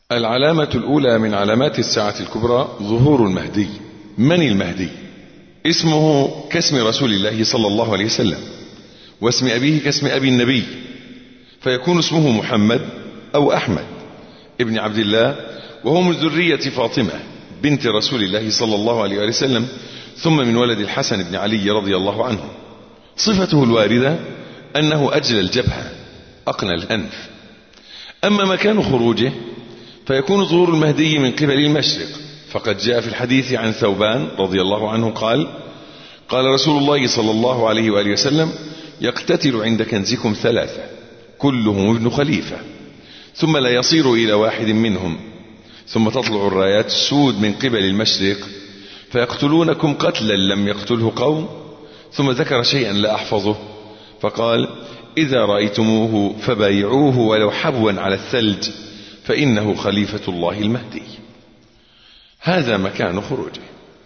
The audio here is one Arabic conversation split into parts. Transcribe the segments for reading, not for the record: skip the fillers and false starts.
العلامة الأولى من علامات الساعة الكبرى ظهور المهدي. من المهدي؟ اسمه كاسم رسول الله صلى الله عليه وسلم، واسم أبيه كاسم أبي النبي، فيكون اسمه محمد أو أحمد ابن عبد الله، وهو من ذرية فاطمة بنت رسول الله صلى الله عليه وسلم، ثم من ولد الحسن بن علي رضي الله عنه. صفته الواردة أنه أجل الجبهة أقنى الأنف. أما مكان خروجه فيكون ظهور المهدي من قبل المشرق، فقد جاء في الحديث عن ثوبان رضي الله عنه قال رسول الله صلى الله عليه وآله وسلم: يقتتل عند كنزكم ثلاثة كلهم ابن خليفة، ثم لا يصير إلى واحد منهم، ثم تطلع الرايات السود من قبل المشرق فيقتلونكم قتلا لم يقتله قوم. ثم ذكر شيئا لا أحفظه فقال: إذا رأيتموه فبايعوه ولو حبوا على الثلج فإنه خليفة الله المهدي. هذا مكان خروجه.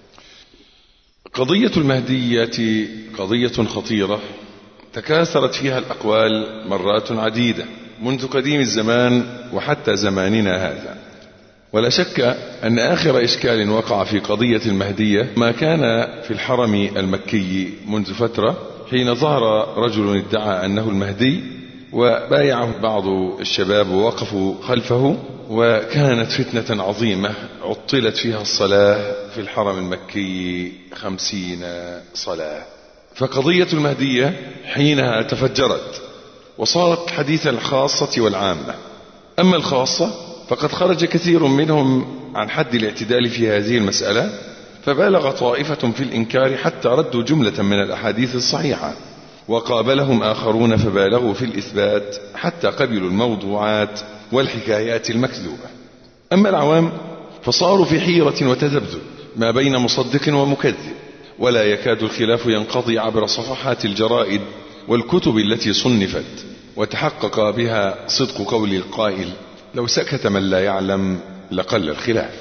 قضية المهدية قضية خطيرة تكاثرت فيها الأقوال مرات عديدة منذ قديم الزمان وحتى زماننا هذا، ولا شك أن آخر إشكال وقع في قضية المهدية ما كان في الحرم المكي منذ فترة، حين ظهر رجل ادعى أنه المهدي وبايعه بعض الشباب ووقفوا خلفه، وكانت فتنة عظيمة عطلت فيها الصلاة في الحرم المكي 50 صلاة. فقضية المهدية حينها تفجرت وصارت حديث الخاصة والعامة. أما الخاصة فقد خرج كثير منهم عن حد الاعتدال في هذه المسألة، فبالغ طائفة في الإنكار حتى ردوا جملة من الأحاديث الصحيحة، وقابلهم آخرون فبالغوا في الإثبات حتى قبلوا الموضوعات والحكايات المكذوبة. أما العوام فصاروا في حيرة وتذبذب ما بين مصدق ومكذب، ولا يكاد الخلاف ينقضي عبر صفحات الجرائد والكتب التي صنفت وتحقق بها صدق قول القائل: لو سكت من لا يعلم لقل الخلاف.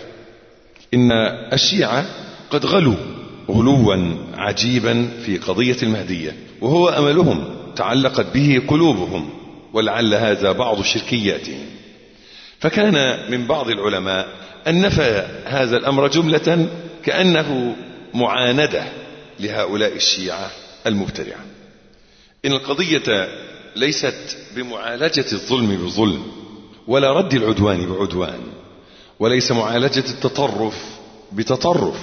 إن الشيعة قد غلوا غلوا عجيبا في قضية المهدية، وهو أملهم تعلقت به قلوبهم، ولعل هذا بعض شركياتهم. فكان من بعض العلماء أن نفى هذا الأمر جملة كأنه معاندة لهؤلاء الشيعة المبتدعة. إن القضية ليست بمعالجة الظلم بظلم، ولا رد العدوان بعدوان، وليس معالجة التطرف بتطرف،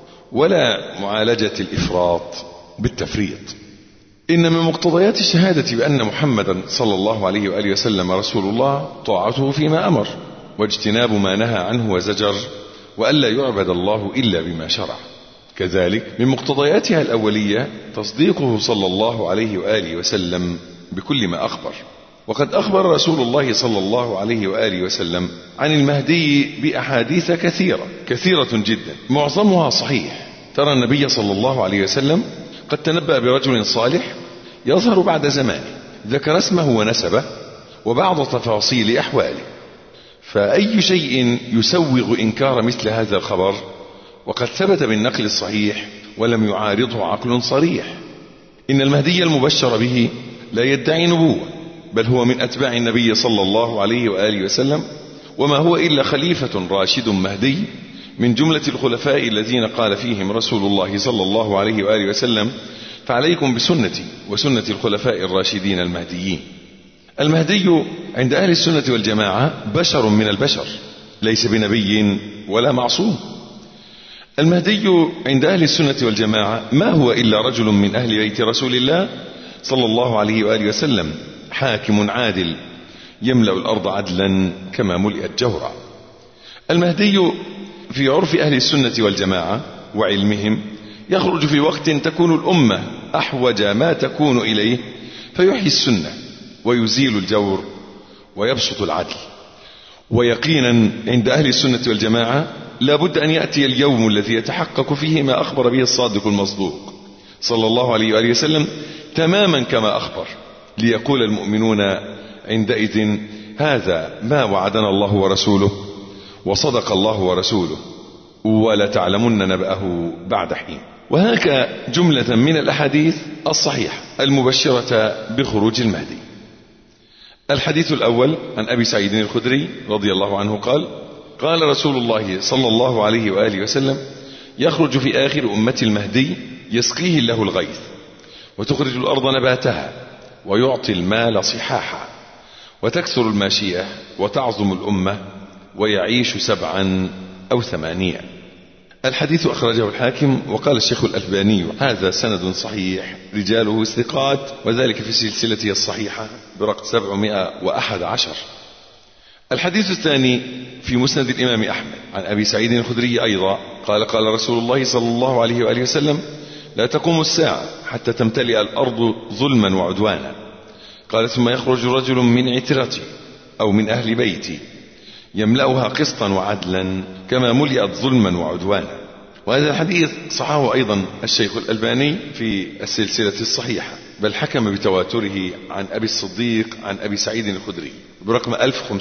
ولا معالجة الإفراط بالتفريط. إن من مقتضيات الشهادة بأن محمدا صلى الله عليه وآله وسلم رسول الله طاعته فيما أمر، واجتناب ما نهى عنه وزجر، وألا يعبد الله إلا بما شرع. كذلك من مقتضياتها الأولية تصديقه صلى الله عليه وآله وسلم بكل ما أخبر. وقد أخبر رسول الله صلى الله عليه وآله وسلم عن المهدي بأحاديث كثيرة جدا، معظمها صحيح. ترى النبي صلى الله عليه وسلم قد تنبأ برجل صالح يظهر بعد زمانه، ذكر اسمه ونسبه وبعض تفاصيل أحواله، فأي شيء يسوغ إنكار مثل هذا الخبر وقد ثبت بالنقل الصحيح ولم يعارضه عقل صريح. إن المهدي المبشر به لا يدعي نبوة، بل هو من أتباع النبي صلى الله عليه وآله وسلم، وما هو إلا خليفة راشد مهدي من جملة الخلفاء الذين قال فيهم رسول الله صلى الله عليه وآله وسلم: فعليكم بسنتي وسنة الخلفاء الراشدين المهديين. المهدي عند أهل السنة والجماعة بشر من البشر، ليس بنبي ولا معصوم. المهدي عند أهل السنة والجماعة ما هو إلا رجل من أهل بيت رسول الله صلى الله عليه وآله وسلم، حاكم عادل يملأ الأرض عدلا كما ملئت جورا. المهدي في عرف أهل السنة والجماعة وعلمهم يخرج في وقت تكون الأمة أحوج ما تكون إليه، فيحيي السنة ويزيل الجور ويبسط العدل. ويقينا عند أهل السنة والجماعة لا بد أن يأتي اليوم الذي يتحقق فيه ما أخبر به الصادق المصدوق صلى الله عليه وآله وسلم تماما كما أخبر، ليقول المؤمنون عندئذ: هذا ما وعدنا الله ورسوله وصدق الله ورسوله ولا تعلمن نبأه بعد حين. وهناك جملة من الأحاديث الصحيحة المبشرة بخروج المهدي. الحديث الأول عن أبي سعيد الخدري رضي الله عنه قال: قال رسول الله صلى الله عليه وآله وسلم: يخرج في آخر أمة المهدي يسقيه الله الغيث، وتخرج الأرض نباتها، ويعطي المال صحاحا، وتكثر الماشية، وتعظم الأمة، ويعيش 7 أو 8. الحديث أخرجه الحاكم، وقال الشيخ الألباني: هذا سند صحيح رجاله ثقات، وذلك في سلسلته الصحيحة برقم 711. الحديث الثاني في مسند الإمام أحمد عن أبي سعيد الخدري أيضا قال: قال رسول الله صلى الله عليه وآله وسلم: لا تقوم الساعة حتى تمتلئ الأرض ظلما وعدوانا. قال: ثم يخرج رجل من عترتي أو من أهل بيتي يملأها قسطا وعدلا كما ملئت ظلما وعدوانا. وهذا الحديث صححه أيضا الشيخ الألباني في السلسلة الصحيحة، بل حكم بتواتره عن أبي الصديق عن أبي سعيد الخدري برقم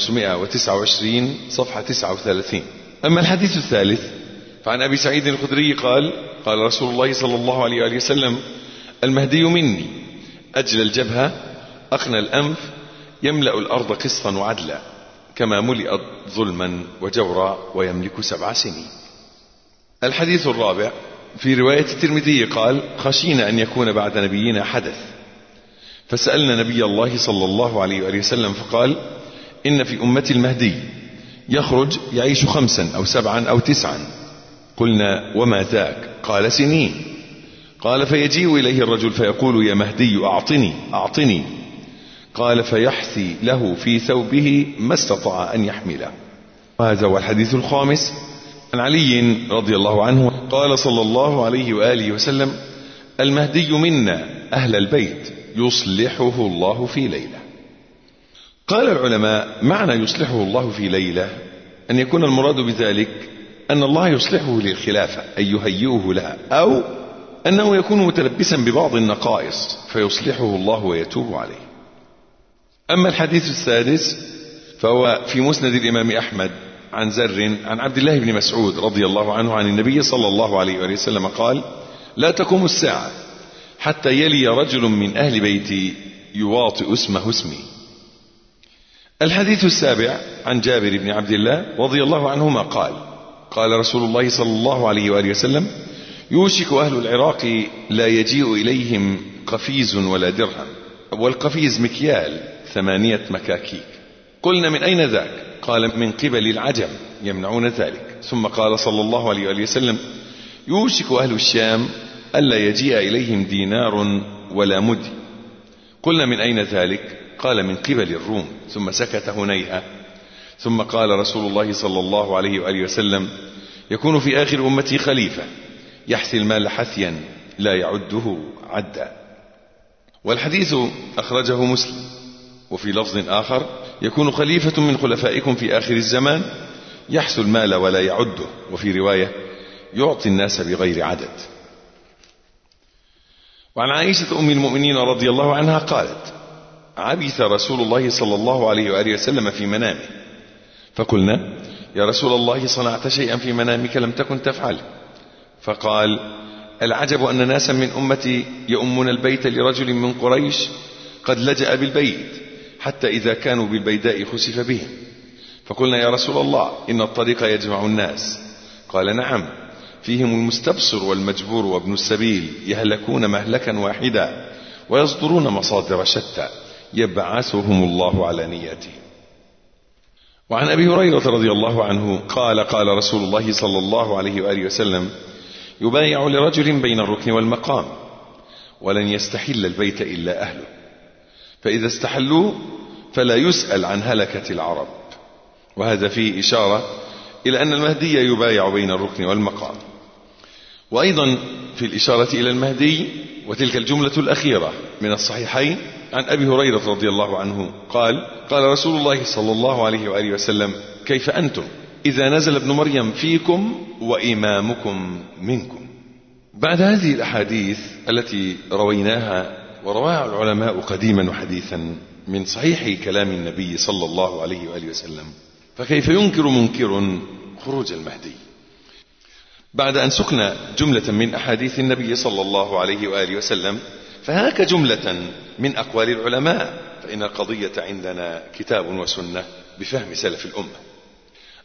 1529 صفحة 39. أما الحديث الثالث فعن أبي سعيد الخدري قال: قال رسول الله صلى الله عليه وآله وسلم: المهدي مني أجل الجبهة أقنى الأنف يملأ الأرض قسطا وعدلا كما ملئت ظلما وجورا ويملك 7 سنين. الحديث الرابع في رواية الترمذي قال: خشينا أن يكون بعد نبينا حدث، فسألنا نبي الله صلى الله عليه وآله وسلم فقال: إن في أمة المهدي يخرج يعيش 5 أو 7 أو 9. قلنا: وما ذاك؟ قال: سنين. قال: فيجيء إليه الرجل فيقول: يا مهدي أعطني أعطني. قال: فيحثي له في ثوبه ما استطاع أن يحمله. وهذا هو الحديث الخامس عن علي رضي الله عنه قال صلى الله عليه وآله وسلم: المهدي منا أهل البيت يصلحه الله في ليلة. قال العلماء: معنى يصلحه الله في ليلة أن يكون المراد بذلك أن الله يصلحه للخلافة أي يهيئه لها، أو أنه يكون متلبسا ببعض النقائص فيصلحه الله ويتوب عليه. أما الحديث السادس فهو في مسند الإمام أحمد عن زر عن عبد الله بن مسعود رضي الله عنه عن النبي صلى الله عليه وآله وسلم قال: لا تقوم الساعة حتى يلي رجل من أهل بيتي يواطئ اسمه اسمي. الحديث السابع عن جابر بن عبد الله رضي الله عنهما قال: قال رسول الله صلى الله عليه وآله وسلم: يوشك أهل العراق لا يجيء إليهم قفيز ولا درهم، والقفيز مكيال 8 مكاكيك. قلنا: من أين ذاك؟ قال: من قبل العجم يمنعون ذلك. ثم قال صلى الله عليه وآله وسلم: يوشك أهل الشام ألا يجيء إليهم دينار ولا مد. قلنا: من أين ذلك؟ قال: من قبل الروم. ثم سكت هنيهة. ثم قال رسول الله صلى الله عليه وآله وسلم: يكون في آخر أمتي خليفة يحثي المال حثيا لا يعده عدا. والحديث أخرجه مسلم. وفي لفظ آخر: يكون خليفة من خلفائكم في آخر الزمان يحث المال ولا يعده. وفي رواية: يعطي الناس بغير عدد. وعن عائشة أم المؤمنين رضي الله عنها قالت: عبث رسول الله صلى الله عليه وآله وسلم في منامه، فقلنا: يا رسول الله صنعت شيئا في منامك لم تكن تفعل؟ فقال: العجب أن ناسا من أمتي يؤمون البيت لرجل من قريش قد لجأ بالبيت حتى إذا كانوا بالبيداء خسف بهم. فقلنا: يا رسول الله إن الطريق يجمع الناس. قال: نعم، فيهم المستبصر والمجبور وابن السبيل يهلكون مهلكا واحدا ويصدرون مصادر شتى يبعثهم الله على نياتهم. وعن أبي هريرة رضي الله عنه قال: قال رسول الله صلى الله عليه وآله وسلم: يبايع لرجل بين الركن والمقام ولن يستحل البيت إلا أهله، فإذا استحلوه فلا يسأل عن هلكة العرب. وهذا فيه إشارة إلى أن المهدي يبايع بين الركن والمقام. وأيضا في الإشارة إلى المهدي وتلك الجملة الأخيرة من الصحيحين عن أبي هريرة رضي الله عنه قال: قال رسول الله صلى الله عليه وآله وسلم: كيف أنتم إذا نزل ابن مريم فيكم وإمامكم منكم. بعد هذه الأحاديث التي رويناها ورواها العلماء قديما وحديثا من صحيح كلام النبي صلى الله عليه وآله وسلم، فكيف ينكر منكر خروج المهدي؟ بعد أن سقنا جملة من أحاديث النبي صلى الله عليه وآله وسلم، فهناك جملة من أقوال العلماء، فإن القضية عندنا كتاب وسنة بفهم سلف الأمة.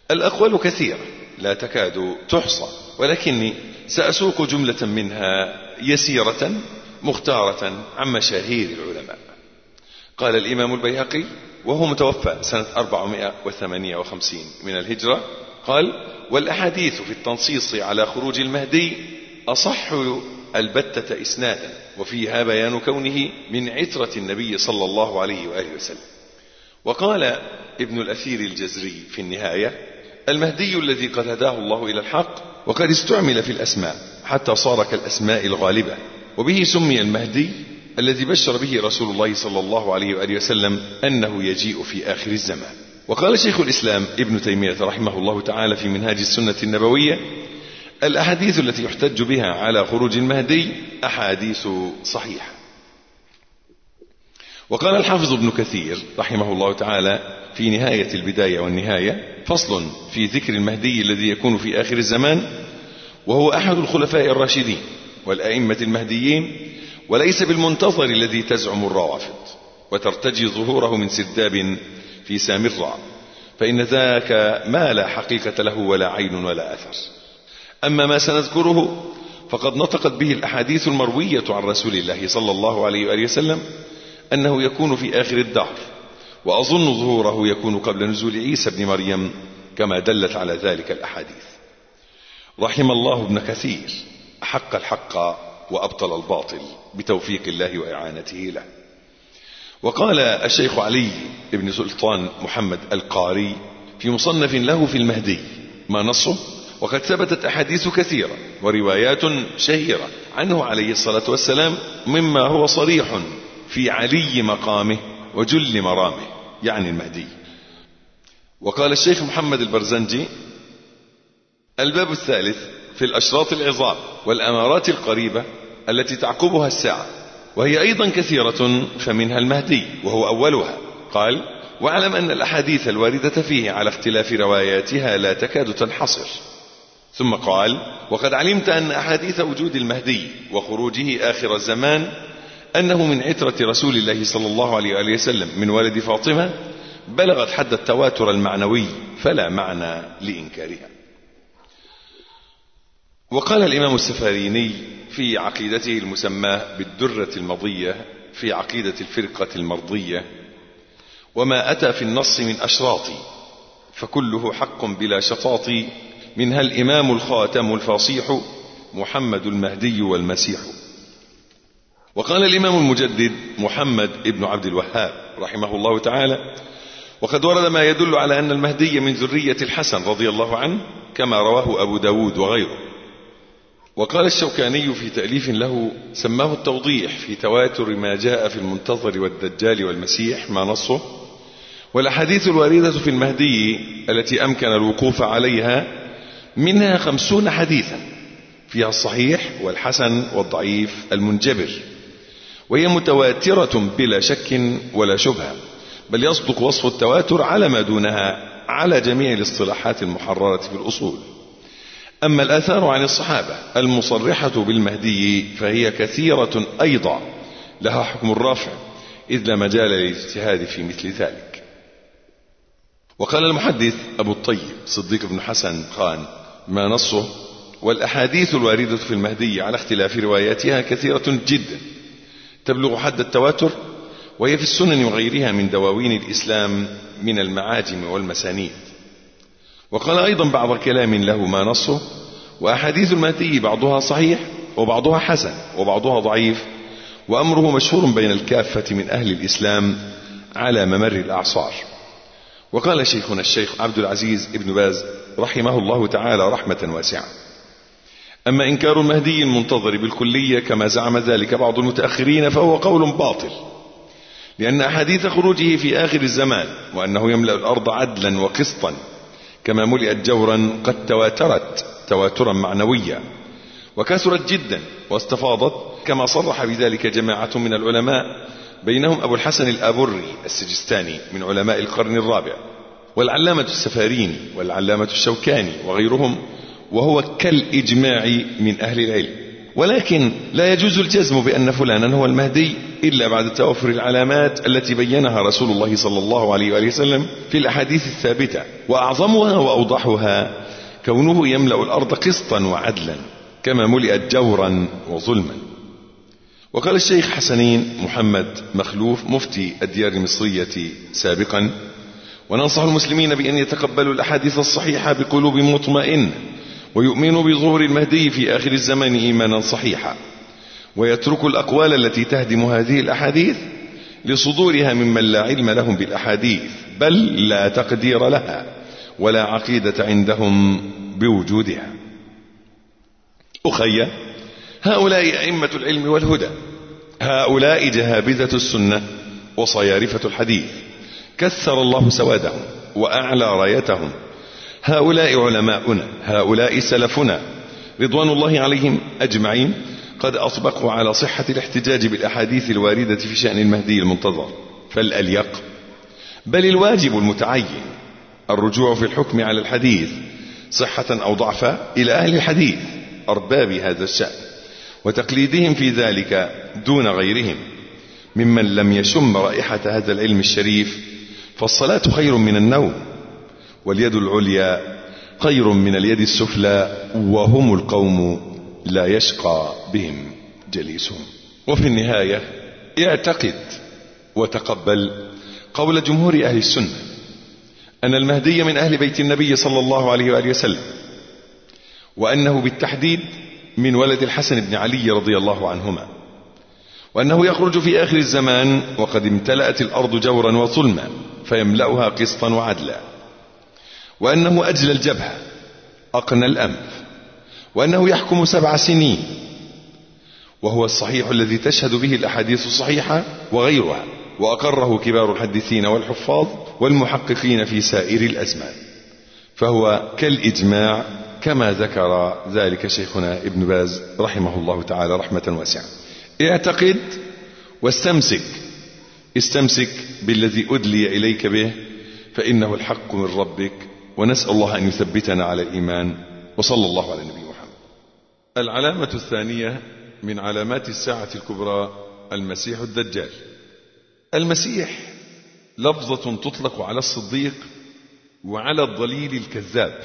الأقوال كثيرة لا تكاد تحصى، ولكني سأسوق جملة منها يسيرة مختارة عن مشاهير العلماء. قال الإمام البيهقي وهو متوفى سنة 458 من الهجرة، قال: والأحاديث في التنصيص على خروج المهدي أصح البتة إسنادا، وفيها بيان كونه من عترة النبي صلى الله عليه وآله وسلم. وقال ابن الأثير الجزري في النهاية: المهدي الذي قد هداه الله إلى الحق، وقد استعمل في الأسماء حتى صار كالأسماء الغالبة، وبه سمي المهدي الذي بشر به رسول الله صلى الله عليه وآله وسلم أنه يجيء في آخر الزمان. وقال شيخ الإسلام ابن تيمية رحمه الله تعالى في منهاج السنة النبوية: الأحاديث التي يحتج بها على خروج المهدي أحاديث صحيحة. وقال الحافظ ابن كثير رحمه الله تعالى في نهاية البداية والنهاية: فصل في ذكر المهدي الذي يكون في آخر الزمان، وهو أحد الخلفاء الراشدين والأئمة المهديين، وليس بالمنتظر الذي تزعم الروافض وترتجي ظهوره من سرداب في سامراء، فإن ذاك ما لا حقيقة له ولا عين ولا أثر. أما ما سنذكره فقد نطقت به الأحاديث المروية عن رسول الله صلى الله عليه وآله وسلم أنه يكون في آخر الدهر، وأظن ظهوره يكون قبل نزول عيسى بن مريم كما دلت على ذلك الأحاديث. رحم الله ابن كثير، أحق الحق وأبطل الباطل بتوفيق الله وإعانته له. وقال الشيخ علي بن سلطان محمد القاري في مصنف له في المهدي ما نصه: وقد ثبتت أحاديث كثيرة وروايات شهيرة عنه عليه الصلاة والسلام، مما هو صريح في علي مقامه وجل مرامه، يعني المهدي. وقال الشيخ محمد البرزنجي: الباب الثالث في الأشراط العظام والأمارات القريبة التي تعقبها الساعة، وهي أيضا كثيرة، فمنها المهدي وهو أولها. قال: واعلم أن الأحاديث الواردة فيه على اختلاف رواياتها لا تكاد تنحصر. ثم قال: وقد علمت أن أحاديث وجود المهدي وخروجه آخر الزمان أنه من عترة رسول الله صلى الله عليه وآله وسلم من ولد فاطمة بلغت حد التواتر المعنوي، فلا معنى لإنكارها. وقال الإمام السفاريني في عقيدته المسماة بالدرة المضية في عقيدة الفرقة المرضية: وما أتى في النص من أشراط فكله حق بلا شطاط، منها الإمام الخاتم الفصيح محمد المهدي والمسيح. وقال الإمام المجدد محمد ابن عبد الوهاب رحمه الله تعالى: وقد ورد ما يدل على أن المهدي من ذرية الحسن رضي الله عنه، كما رواه أبو داود وغيره. وقال الشوكاني في تأليف له سماه التوضيح في تواتر ما جاء في المنتظر والدجال والمسيح ما نصه: والأحاديث الواردة في المهدي التي أمكن الوقوف عليها منها 50 حديثا، فيها الصحيح والحسن والضعيف المنجبر، وهي متواترة بلا شك ولا شبهة، بل يصدق وصف التواتر على ما دونها على جميع الاصطلاحات المحررة في الأصول. أما الآثار عن الصحابة المصرحة بالمهدي فهي كثيرة أيضا، لها حكم الرافع، إذ لا مجال للاجتهاد في مثل ذلك. وقال المحدث أبو الطيب صديق بن حسن خان ما نصه: والأحاديث الواردة في المهدي على اختلاف رواياتها كثيرة جدا تبلغ حد التواتر، وهي في السنن وغيرها من دواوين الإسلام من المعاجم والمسانيد. وقال أيضا بعض كلام له ما نصه: وأحاديث المهدي بعضها صحيح وبعضها حسن وبعضها ضعيف، وأمره مشهور بين الكافة من أهل الإسلام على ممر الأعصار. وقال شيخنا الشيخ عبد العزيز ابن باز رحمه الله تعالى رحمة واسعة: أما إنكار المهدي المنتظر بالكلية كما زعم ذلك بعض المتأخرين فهو قول باطل، لأن أحاديث خروجه في آخر الزمان وأنه يملأ الأرض عدلا وقسطا كما ملئت جورا قد تواترت تواترا معنويا، وكثرت جدا واستفاضت، كما صرح بذلك جماعة من العلماء، بينهم أبو الحسن الآبري السجستاني من علماء القرن الرابع، والعلامة السفاريني والعلامة الشوكاني وغيرهم، وهو كالإجماع من أهل العلم. ولكن لا يجوز الجزم بأن فلانا هو المهدي إلا بعد توفر العلامات التي بينها رسول الله صلى الله عليه وآله وسلم في الأحاديث الثابتة، وأعظمها وأوضحها كونه يملأ الأرض قسطا وعدلا كما ملئت جورا وظلما. وقال الشيخ حسنين محمد مخلوف مفتي الديار المصرية سابقا: وننصح المسلمين بأن يتقبلوا الأحاديث الصحيحة بقلوب مطمئنة، ويؤمنوا بظهور المهدي في آخر الزمان إيمانا صحيحا، ويتركوا الأقوال التي تهدم هذه الأحاديث لصدورها ممن لا علم لهم بالأحاديث بل لا تقدير لها ولا عقيدة عندهم بوجودها. أخي، هؤلاء أئمة العلم والهدى، هؤلاء جهابذة السنة وصيارفة الحديث، كثر الله سوادهم وأعلى رايتهم. هؤلاء علماؤنا، هؤلاء سلفنا رضوان الله عليهم أجمعين، قد أطبقوا على صحة الاحتجاج بالأحاديث الواردة في شأن المهدي المنتظر، فالأليق بل الواجب المتعين الرجوع في الحكم على الحديث صحة أو ضعفا إلى أهل الحديث أرباب هذا الشأن، وتقليدهم في ذلك دون غيرهم ممن لم يشم رائحة هذا العلم الشريف. فالصلاة خير من النوم، واليد العليا خير من اليد السفلى، وهم القوم لا يشقى بهم جليسهم. وفي النهاية اعتقد وتقبل قول جمهور أهل السنة أن المهدي من أهل بيت النبي صلى الله عليه وآله وسلم، وأنه بالتحديد من ولد الحسن بن علي رضي الله عنهما، وأنه يخرج في آخر الزمان وقد امتلأت الأرض جورا وظلما فيملأها قسطا وعدلا، وأنه أجل الجبهة أقنى الأنف، وأنه يحكم 7 سنين، وهو الصحيح الذي تشهد به الأحاديث الصحيحة وغيرها، وأقره كبار الحديثين والحفاظ والمحققين في سائر الأزمان، فهو كالإجماع كما ذكر ذلك شيخنا ابن باز رحمه الله تعالى رحمة واسعة. اعتقد واستمسك، استمسك بالذي أدلي إليك به، فإنه الحق من ربك، ونسأل الله أن يثبتنا على الإيمان. وصلى الله على النبي محمد. العلامة الثانية من علامات الساعة الكبرى المسيح الدجال. المسيح لفظة تطلق على الصديق وعلى الضليل الكذاب،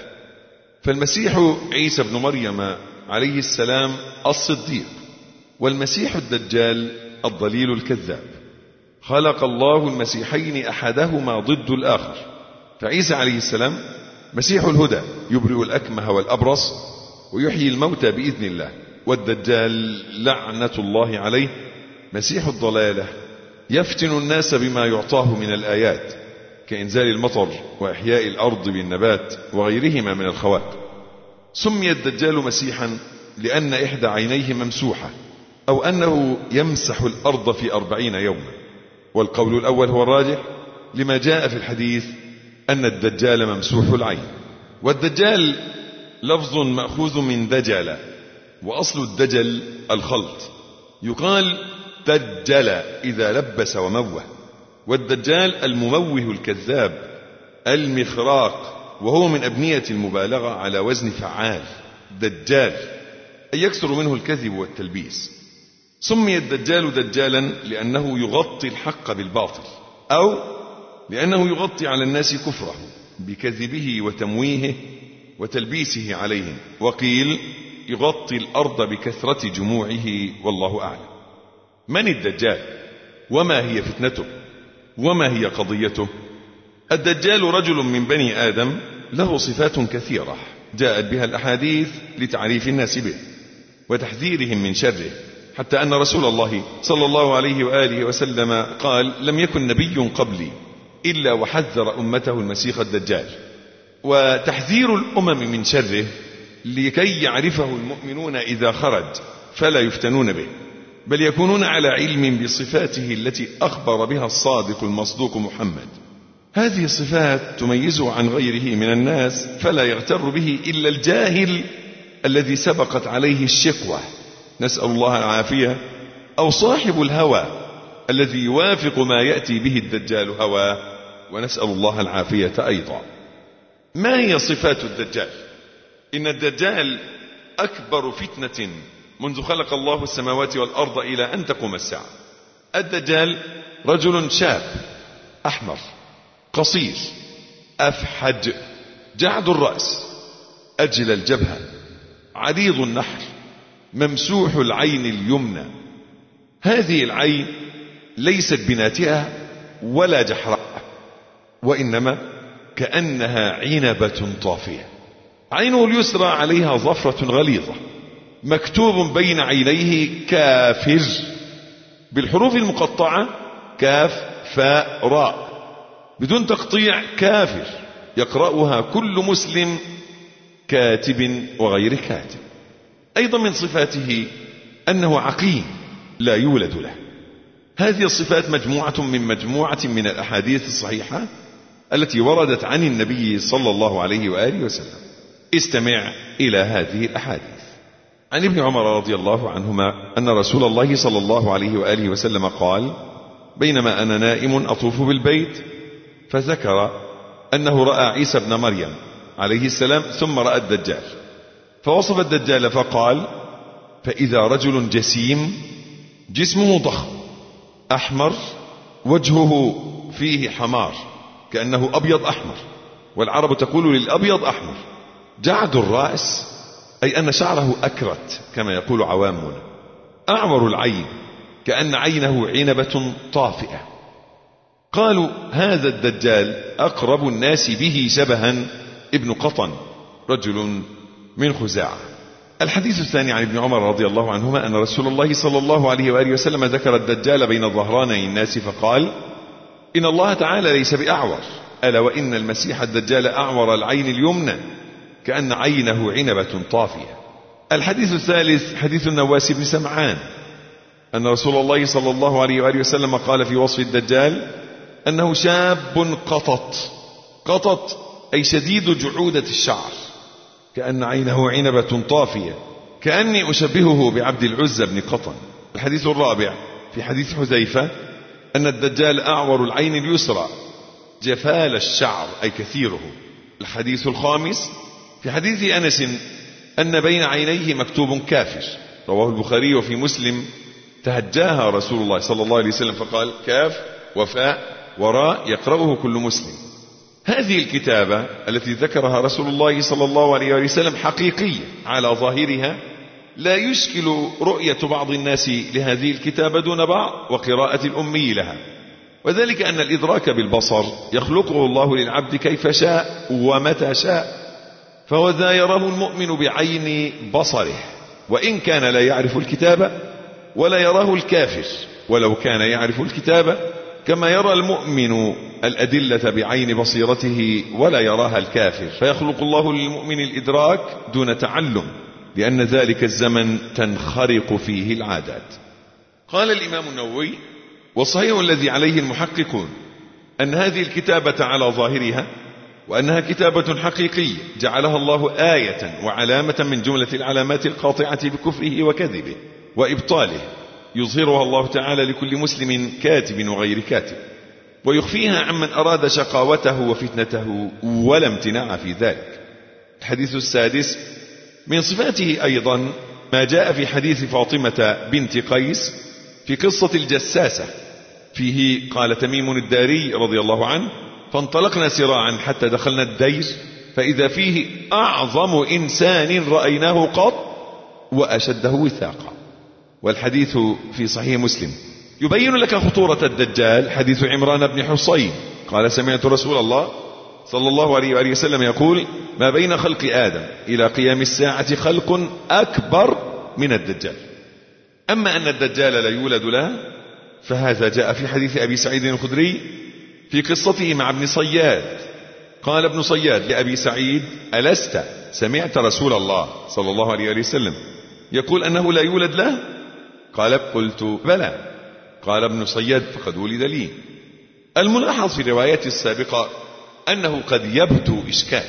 فالمسيح عيسى بن مريم عليه السلام الصديق، والمسيح الدجال الضليل الكذاب. خلق الله المسيحين أحدهما ضد الآخر، فعيسى عليه السلام مسيح الهدى يبرئ الأكمه والأبرص ويحيي الموتى بإذن الله، والدجال لعنة الله عليه مسيح الضلالة يفتن الناس بما يعطاه من الآيات كإنزال المطر وإحياء الأرض بالنبات وغيرهما من الخوارق. سمي الدجال مسيحا لأن إحدى عينيه ممسوحة، أو أنه يمسح الأرض في 40 يوما، والقول الأول هو الراجح لما جاء في الحديث أن الدجال ممسوح العين. والدجال لفظ مأخوذ من دجل، وأصل الدجل الخلط، يقال دجل إذا لبس وموه، والدجال المموه الكذاب المخراق، وهو من أبنية المبالغة على وزن فعال، دجال أي يكثر منه الكذب والتلبيس. سمي الدجال دجالا لأنه يغطي الحق بالباطل، أو لأنه يغطي على الناس كفره بكذبه وتمويهه وتلبيسه عليهم، وقيل يغطي الأرض بكثرة جموعه، والله أعلم. من الدجال؟ وما هي فتنته؟ وما هي قضيته؟ الدجال رجل من بني آدم له صفات كثيرة جاءت بها الأحاديث لتعريف الناس به وتحذيرهم من شره، حتى أن رسول الله صلى الله عليه وآله وسلم قال: لم يكن نبي قبلي إلا وحذر أمته المسيح الدجال. وتحذير الأمم من شره لكي يعرفه المؤمنون إذا خرج فلا يفتنون به، بل يكونون على علم بصفاته التي أخبر بها الصادق المصدوق محمد. هذه الصفات تميزه عن غيره من الناس، فلا يغتر به إلا الجاهل الذي سبقت عليه الشقوة، نسأل الله العافية، أو صاحب الهوى الذي يوافق ما يأتي به الدجال هواه، ونسأل الله العافية أيضا. ما هي صفات الدجال؟ إن الدجال أكبر فتنة منذ خلق الله السماوات والأرض إلى أن تقوم الساعة. الدجال رجل شاب أحمر قصير أفحج جعد الرأس أجل الجبهة عريض النحر ممسوح العين اليمنى. هذه العين ليست بناتئة ولا جحراء، وإنما كأنها عنبة طافية. عينه اليسرى عليها ظفرة غليظة، مكتوب بين عينيه كافر بالحروف المقطعة، كاف فاء راء بدون تقطيع، كافر يقرأها كل مسلم كاتب وغير كاتب. أيضا من صفاته أنه عقيم لا يولد له. هذه الصفات مجموعة من الأحاديث الصحيحة التي وردت عن النبي صلى الله عليه وآله وسلم. استمع إلى هذه الأحاديث. عن ابن عمر رضي الله عنهما أن رسول الله صلى الله عليه وآله وسلم قال: بينما أنا نائم أطوف بالبيت فذكر أنه رأى عيسى بن مريم عليه السلام ثم رأى الدجال، فوصف الدجال فقال: فإذا رجل جسيم جسمه ضخم أحمر وجهه فيه حمار كأنه أبيض أحمر، والعرب تقول للأبيض أحمر، جعد الرأس أي أن شعره أكرت كما يقول عوامنا، أعور العين كأن عينه عنبة طافئة. قالوا: هذا الدجال أقرب الناس به شبها ابن قطن رجل من خزاعة. الحديث الثاني عن ابن عمر رضي الله عنهما أن رسول الله صلى الله عليه وآله وسلم ذكر الدجال بين ظهراني الناس فقال: إن الله تعالى ليس بأعور، ألا وإن المسيح الدجال أعور العين اليمنى كأن عينه عنبة طافية. الحديث الثالث حديث النواس بن سمعان أن رسول الله صلى الله عليه وآله وسلم قال في وصف الدجال أنه شاب قطط أي شديد جعودة الشعر كأن عينه عنبة طافية، كأني أشبهه بعبد العزى بن قطن. الحديث الرابع في حديث حذيفة أن الدجال أعور العين اليسرى جفال الشعر أي كثيره. الحديث الخامس في حديث أنس أن بين عينيه مكتوب كافر، رواه البخاري. وفي مسلم: تهجاها رسول الله صلى الله عليه وسلم فقال: كاف وفاء وراء يقرأه كل مسلم. هذه الكتابة التي ذكرها رسول الله صلى الله عليه وسلم حقيقية على ظاهرها، لا يشكل رؤية بعض الناس لهذه الكتابة دون بعض وقراءة الأمي لها، وذلك أن الإدراك بالبصر يخلقه الله للعبد كيف شاء ومتى شاء، فهو ذا يراه المؤمن بعين بصره وإن كان لا يعرف الكتابة، ولا يراه الكافر ولو كان يعرف الكتابة، كما يرى المؤمن الأدلة بعين بصيرته ولا يراها الكافر، فيخلق الله للمؤمن الإدراك دون تعلم، لأن ذلك الزمن تنخرق فيه العادات. قال الإمام النووي: والصحيح الذي عليه المحققون أن هذه الكتابة على ظاهرها وأنها كتابة حقيقية جعلها الله آية وعلامة من جملة العلامات القاطعة بكفره وكذبه وإبطاله، يظهرها الله تعالى لكل مسلم كاتب وغير كاتب، ويخفيها عمن أراد شقاوته وفتنته ولا امتناع في ذلك. الحديث السادس من صفاته أيضا ما جاء في حديث فاطمة بنت قيس في قصة الجساسة، فيه قال تميم الداري رضي الله عنه: فانطلقنا سراعا حتى دخلنا الدير فإذا فيه أعظم إنسان رأيناه قط وأشده وثاقا. والحديث في صحيح مسلم. يبين لك خطورة الدجال حديث عمران بن حصين قال: سمعت رسول الله صلى الله عليه وآله وسلم يقول: ما بين خلق آدم إلى قيام الساعة خلق أكبر من الدجال. أما أن الدجال لا يولد له فهذا جاء في حديث أبي سعيد الخدري في قصته مع ابن صياد. قال ابن صياد لأبي سعيد: ألست سمعت رسول الله صلى الله عليه وآله وسلم يقول أنه لا يولد له؟ قال: قلت بلى. قال ابن صياد: فقد ولد لي. الملاحظ في الروايات السابقة أنه قد يبدو إشكال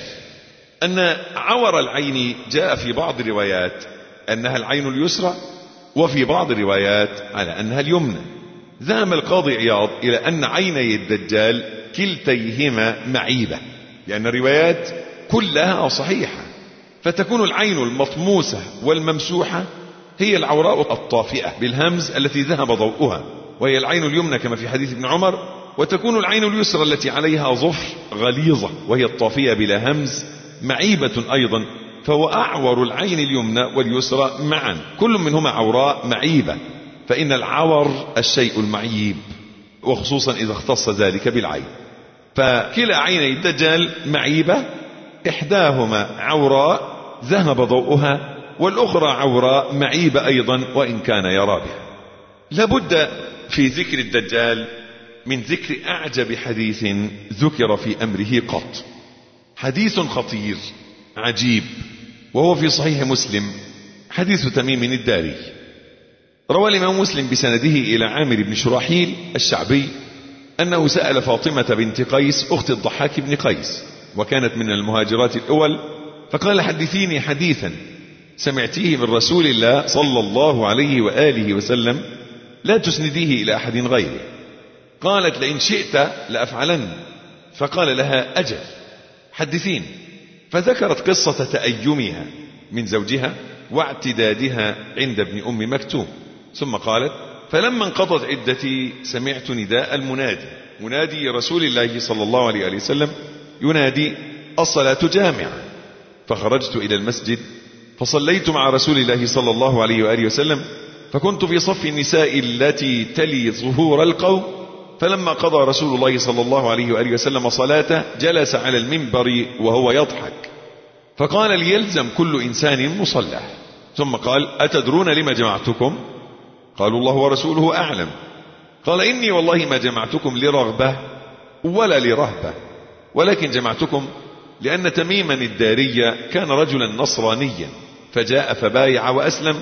أن عور العين جاء في بعض الروايات أنها العين اليسرى، وفي بعض الروايات على أنها اليمنى. ذهب القاضي عياض إلى أن عيني الدجال كلتيهما معيبة، لأن الروايات كلها صحيحة، فتكون العين المطموسة والممسوحة هي العوراء الطافئة بالهمز التي ذهب ضوءها، وهي العين اليمنى كما في حديث ابن عمر، وتكون العين اليسرى التي عليها ظفر غليظة وهي الطافية بلا همز معيبة أيضا، فهو أعور العين اليمنى واليسرى معا، كل منهما عوراء معيبة، فإن العور الشيء المعيب، وخصوصا إذا اختص ذلك بالعين. فكلا عيني الدجال معيبة، إحداهما عوراء ذهب ضوءها، والأخرى عوراء معيبة أيضا وإن كان يرى بها. لابد في ذكر الدجال من ذكر أعجب حديث ذكر في أمره قط، حديث خطير عجيب، وهو في صحيح مسلم، حديث تميم الداري. روى الإمام مسلم بسنده إلى عامر بن شراحيل الشعبي أنه سأل فاطمة بنت قيس أخت الضحاك بن قيس، وكانت من المهاجرات الأول، فقال: حدثيني حديثا سمعتيه من رسول الله صلى الله عليه وآله وسلم لا تسنديه إلى أحد غيره. قالت: لئن شئت لأفعلن. فقال لها: أجل، حدثيني. فذكرت قصة تأيمها من زوجها واعتدادها عند ابن أم مكتوم، ثم قالت: فلما انقضت عدتي سمعت نداء المنادي، منادي رسول الله صلى الله عليه وسلم، ينادي: الصلاة جامعة. فخرجت إلى المسجد فصليت مع رسول الله صلى الله عليه وآله وسلم، فكنت في صف النساء التي تلي ظهور القوم، فلما قضى رسول الله صلى الله عليه وآله وسلم صلاته جلس على المنبر وهو يضحك، فقال: ليلزم كل إنسان مصلاه. ثم قال: أتدرون لما جمعتكم؟ قالوا: الله ورسوله أعلم. قال: إني والله ما جمعتكم لرغبة ولا لرهبة، ولكن جمعتكم لأن تميما الداري كان رجلا نصرانيا، فجاء فبايع وأسلم،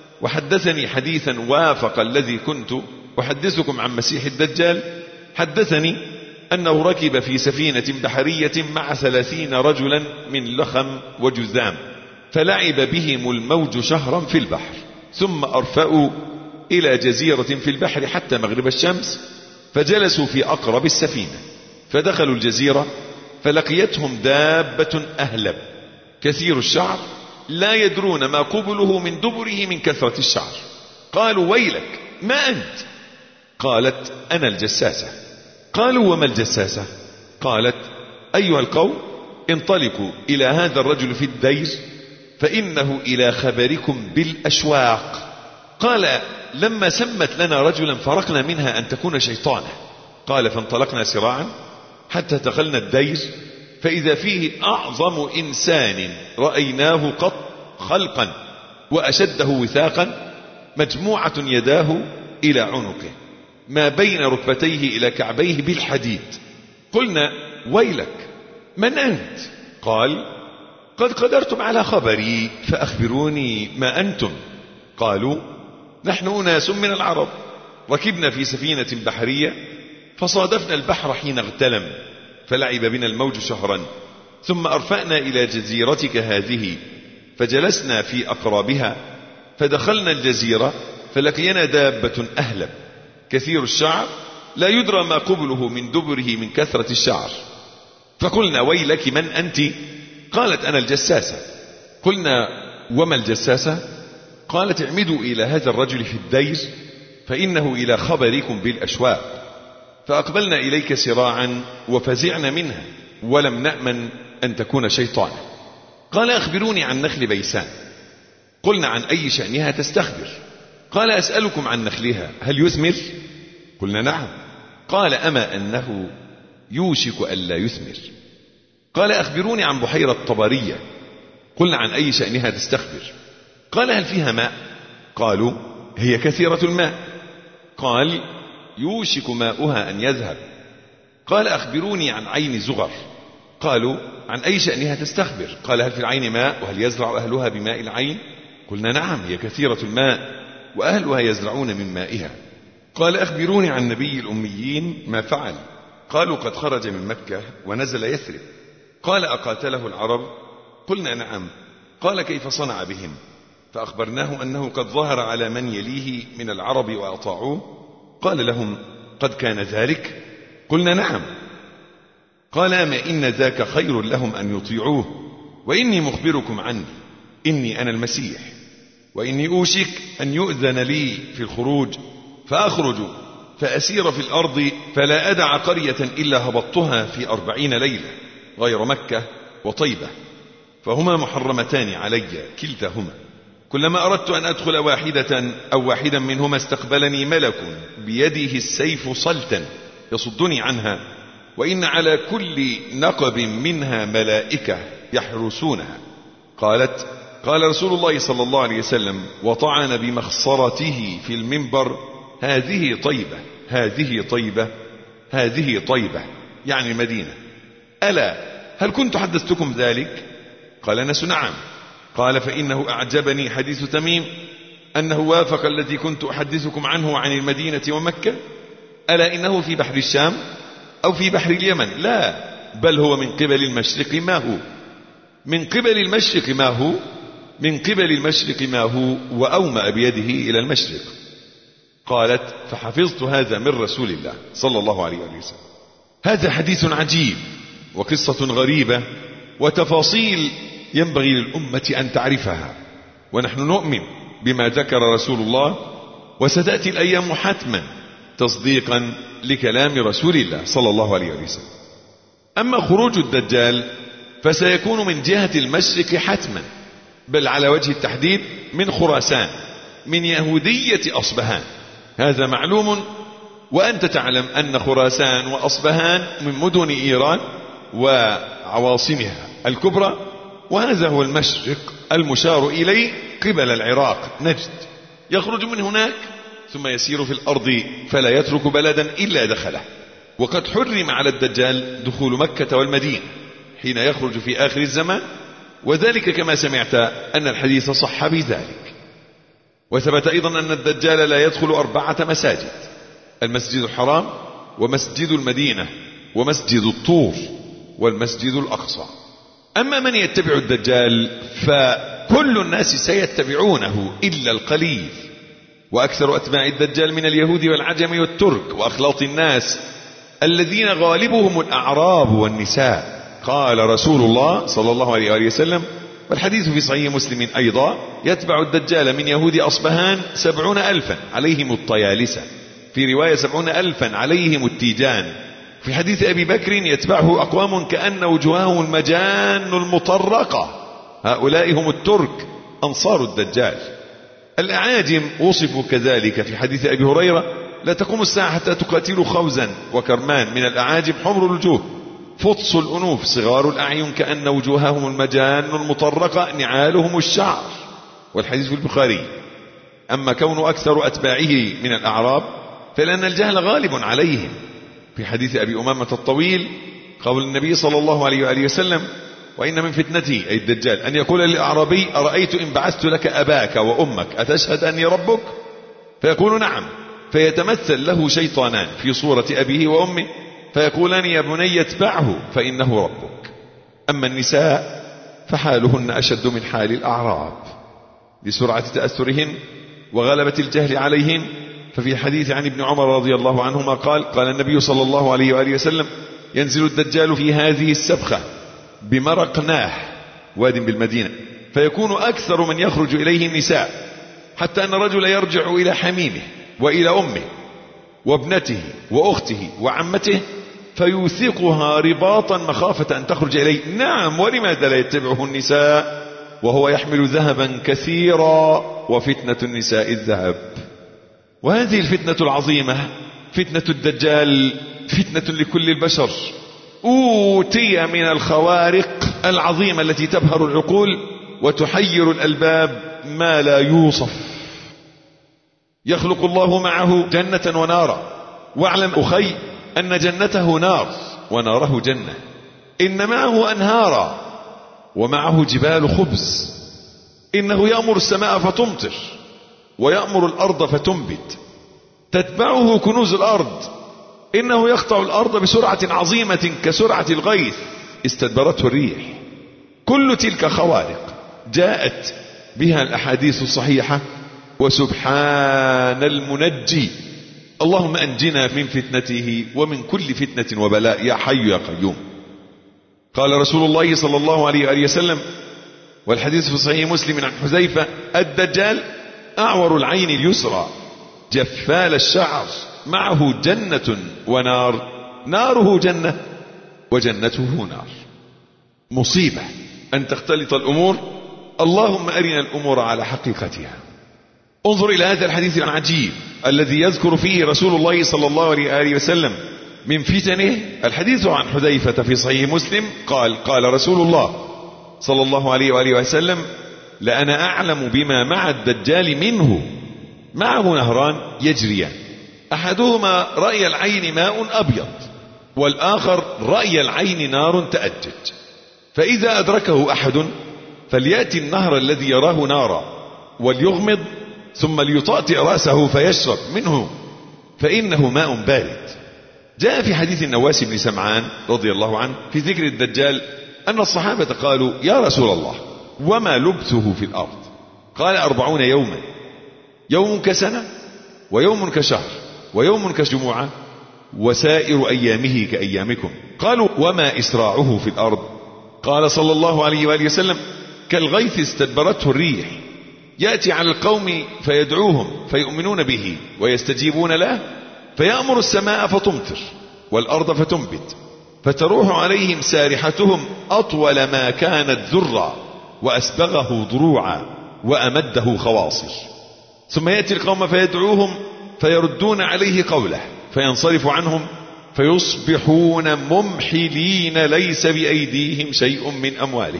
وحدثني حديثا وافق الذي كنت أحدثكم عن مسيح الدجال. حدثني أنه ركب في سفينة بحرية مع 30 رجلا من لخم وجذام، فلعب بهم الموج شهرا في البحر، ثم أرفأوا إلى جزيرة في البحر حتى مغرب الشمس، فجلسوا في أقرب السفينة، فدخلوا الجزيرة، فلقيتهم دابة أهلب كثير الشعر، لا يدرون ما قبله من دبره من كثرة الشعر. قالوا: ويلك، ما أنت؟ قالت: أنا الجساسة. قالوا: وما الجساسة؟ قالت: أيها القوم، انطلقوا إلى هذا الرجل في الدير، فإنه إلى خبركم بالأشواق. قال: لما سمت لنا رجلا فرقنا منها أن تكون شيطانة. قال: فانطلقنا سراعا حتى دخلنا الدير، فإذا فيه أعظم إنسان رأيناه قط خلقا وأشده وثاقا، مجموعة يداه إلى عنقه، ما بين ركبتيه إلى كعبيه بالحديد. قلنا: ويلك، من أنت؟ قال: قد قدرتم على خبري، فأخبروني ما أنتم. قالوا: نحن أناس من العرب، ركبنا في سفينة بحرية، فصادفنا البحر حين اغتلم، فلعب بنا الموج شهرا، ثم أرفأنا إلى جزيرتك هذه، فجلسنا في أقرابها، فدخلنا الجزيرة، فلقينا دابة أهلب كثير الشعر، لا يدرى ما قبله من دبره من كثرة الشعر. فقلنا: ويلك، من أنت؟ قالت: أنا الجساسة. قلنا: وما الجساسة؟ قالت: اعمدوا إلى هذا الرجل في الدير، فإنه إلى خبركم بالأشواق. فأقبلنا إليك سراعا وفزعنا منها، ولم نأمن أن تكون شيطانا. قال: أخبروني عن نخل بيسان. قلنا: عن أي شأنها تستخبر؟ قال: أسألكم عن نخلها، هل يثمر؟ قلنا: نعم. قال: أما أنه يوشك ألا يثمر. قال: أخبروني عن بحيرة طبرية. قلنا: عن أي شأنها تستخبر؟ قال: هل فيها ماء؟ قالوا: هي كثيرة الماء. قال: يوشك ماؤها أن يذهب. قال: أخبروني عن عين زغر. قالوا: عن أي شأنها تستخبر؟ قال: هل في العين ماء، وهل يزرع أهلها بماء العين؟ قلنا: نعم، هي كثيرة الماء، وأهلها يزرعون من مائها. قال: أخبروني عن نبي الأميين ما فعل. قالوا: قد خرج من مكة ونزل يثرب. قال: أقاتله العرب؟ قلنا: نعم. قال: كيف صنع بهم؟ فأخبرناه أنه قد ظهر على من يليه من العرب وأطاعوه. قال لهم: قد كان ذلك؟ قلنا: نعم. قال: أما إن ذاك خير لهم أن يطيعوه، وإني مخبركم عني، إني أنا المسيح، وإني أوشك أن يؤذن لي في الخروج فأخرج فأسير في الأرض فلا أدع قرية إلا هبطتها في 40 ليلة غير مكة وطيبة، فهما محرمتان علي كلتاهما. كلما أردت أن أدخل واحدة أو واحدا منهما استقبلني ملك بيده السيف صلتا يصدني عنها، وإن على كل نقب منها ملائكة يحرسونها. قالت: قال رسول الله صلى الله عليه وسلم وطعن بمخصرته في المنبر: هذه طيبة، هذه طيبة، هذه طيبة، يعني المدينة. ألا هل كنت حدثتكم ذلك؟ قال أنس: نعم. قال: فإنه أعجبني حديث تميم أنه وافق الذي كنت أحدثكم عنه عن المدينة ومكة. ألا إنه في بحر الشام أو في بحر اليمن؟ لا، بل هو من قبل المشرق. ما هو من قبل المشرق؟ ما هو من قبل المشرق؟ ما هو وأومأ بيده إلى المشرق. قالت: فحفظت هذا من رسول الله صلى الله عليه وسلم. هذا حديث عجيب وقصة غريبة وتفاصيل ينبغي للأمة أن تعرفها، ونحن نؤمن بما ذكر رسول الله، وستأتي الأيام حتما تصديقا لكلام رسول الله صلى الله عليه وسلم. أما خروج الدجال فسيكون من جهة المشرق حتما، بل على وجه التحديد من خراسان، من يهودية أصبهان، هذا معلوم. وأنت تعلم أن خراسان وأصبهان من مدن إيران وعواصمها الكبرى، وهذا هو المشرق المشار إليه قبل العراق نجد. يخرج من هناك ثم يسير في الأرض فلا يترك بلدا إلا دخله. وقد حرم على الدجال دخول مكة والمدينة حين يخرج في آخر الزمان، وذلك كما سمعت أن الحديث صح بذلك. وثبت أيضا أن الدجال لا يدخل 4 مساجد: المسجد الحرام، ومسجد المدينة، ومسجد الطور، والمسجد الأقصى. أما من يتبع الدجال فكل الناس سيتبعونه إلا القليل، وأكثر أتباع الدجال من اليهود والعجم والترك وأخلاط الناس الذين غالبهم الأعراب والنساء. قال رسول الله صلى الله عليه وسلم، والحديث في صحيح مسلم أيضا: يتبع الدجال من يهود أصبهان 70,000 عليهم الطيالسة، في رواية 70,000 عليهم التيجان. في حديث أبي بكر: يتبعه أقوام كأن وجوههم المجان المطرقة، هؤلاء هم الترك أنصار الدجال. الأعاجم وصفوا كذلك في حديث أبي هريرة: لا تقوم الساعة حتى تقاتلوا خوزا وكرمان من الأعاجم حمر الوجوه فطس الأنوف صغار الأعين كأن وجوههم المجان المطرقة نعالهم الشعر، والحديث في البخاري. أما كون أكثر أتباعه من الأعراب فلأن الجهل غالب عليهم. في حديث أبي أمامة الطويل قول النبي صلى الله عليه وسلم: وإن من فتنته أي الدجال أن يقول للأعرابي: أرأيت إن بعثت لك أباك وأمك أتشهد أني ربك؟ فيقول: نعم. فيتمثل له شيطانان في صورة أبيه وأمه فيقولان: يا بني اتبعه فإنه ربك. أما النساء فحالهن أشد من حال الأعراب لسرعة تأثرهن وغلبة الجهل عليهن. ففي حديث عن ابن عمر رضي الله عنهما قال النبي صلى الله عليه وسلم: ينزل الدجال في هذه السبخة بمرقناه واد بالمدينة، فيكون أكثر من يخرج إليه النساء، حتى أن الرجل يرجع إلى حميمه وإلى أمه وابنته وأخته وعمته فيوثقها رباطا مخافة أن تخرج إليه. نعم، ولماذا لا يتبعه النساء وهو يحمل ذهبا كثيرا، وفتنة النساء الذهب. وهذه الفتنة العظيمة فتنة الدجال فتنة لكل البشر، أوتي من الخوارق العظيمة التي تبهر العقول وتحير الألباب ما لا يوصف. يخلق الله معه جنة ونارا، واعلم أخي أن جنته نار وناره جنة. إن معه أنهارا ومعه جبال خبز. إنه يأمر السماء فتمطر ويأمر الأرض فتنبت، تتبعه كنوز الأرض. إنه يقطع الأرض بسرعة عظيمة كسرعة الغيث استدبرته الريح. كل تلك خوارق جاءت بها الأحاديث الصحيحة. وسبحان المنجي، اللهم أنجنا من فتنته ومن كل فتنة وبلاء يا حي يا قيوم. قال رسول الله صلى الله عليه وسلم: والحديث في صحيح مسلم عن حذيفة: الدجال أعور العين اليسرى جفال الشعر معه جنة ونار، ناره جنة وجنته نار. مصيبة أن تختلط الأمور. اللهم أرنا الأمور على حقيقتها. انظر إلى هذا الحديث العجيب الذي يذكر فيه رسول الله صلى الله عليه وسلم من فتنه. الحديث عن حذيفة في صحيح مسلم قال رسول الله صلى الله عليه وآله وسلم: لأنا أعلم بما مع الدجال منه. معه نهران يجريان، أحدهما رأي العين ماء أبيض، والآخر رأي العين نار تأجج. فإذا أدركه أحد فليأتي النهر الذي يراه نارا وليغمض ثم ليطأطئ رأسه فيشرب منه فإنه ماء بارد. جاء في حديث النواس بن سمعان رضي الله عنه في ذكر الدجال أن الصحابة قالوا: يا رسول الله، وما لبثه في الأرض؟ قال: 40 يوما، يوم كسنة ويوم كشهر ويوم كجمعة وسائر أيامه كأيامكم. قالوا: وما إسراعه في الأرض؟ قال صلى الله عليه وآله وسلم: كالغيث استدبرته الريح، يأتي على القوم فيدعوهم فيؤمنون به ويستجيبون له، فيأمر السماء فتمطر والأرض فتنبت، فتروح عليهم سارحتهم أطول ما كانت ذرا وأسبغه ضروعا وأمده خواصر، ثم يأتي القوم فيدعوهم فيردون عليه قوله فينصرف عنهم فيصبحون ممحلين ليس بأيديهم شيء من أموالهم.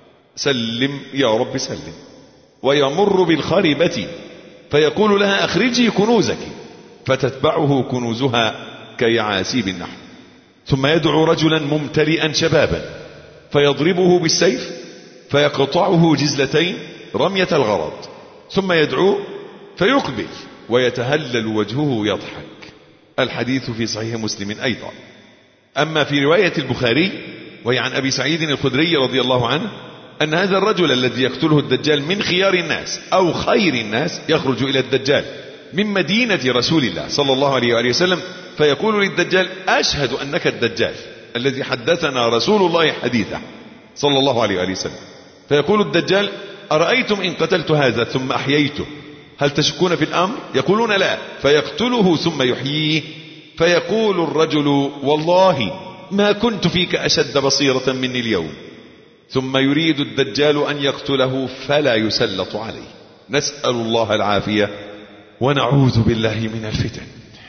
سلم يا رب سلم. ويمر بالخربة فيقول لها: أخرجي كنوزك، فتتبعه كنوزها كيعاسيب النحل، ثم يدعو رجلا ممتلئا شبابا فيضربه بالسيف فيقطعه جزلتين رمية الغرض، ثم يدعوه فيقبل ويتهلل وجهه يضحك. الحديث في صحيح مسلم أيضا. أما في رواية البخاري وهي عن أبي سعيد الخدري رضي الله عنه أن هذا الرجل الذي يقتله الدجال من خيار الناس أو خير الناس يخرج إلى الدجال من مدينة رسول الله صلى الله عليه وآله وسلم فيقول للدجال: أشهد أنك الدجال الذي حدثنا رسول الله حديثه صلى الله عليه وآله وسلم. فيقول الدجال: أرأيتم إن قتلت هذا ثم أحييته هل تشكون في الأمر؟ يقولون: لا. فيقتله ثم يحييه، فيقول الرجل: والله ما كنت فيك أشد بصيرة مني اليوم. ثم يريد الدجال أن يقتله فلا يسلط عليه. نسأل الله العافية ونعوذ بالله من الفتن.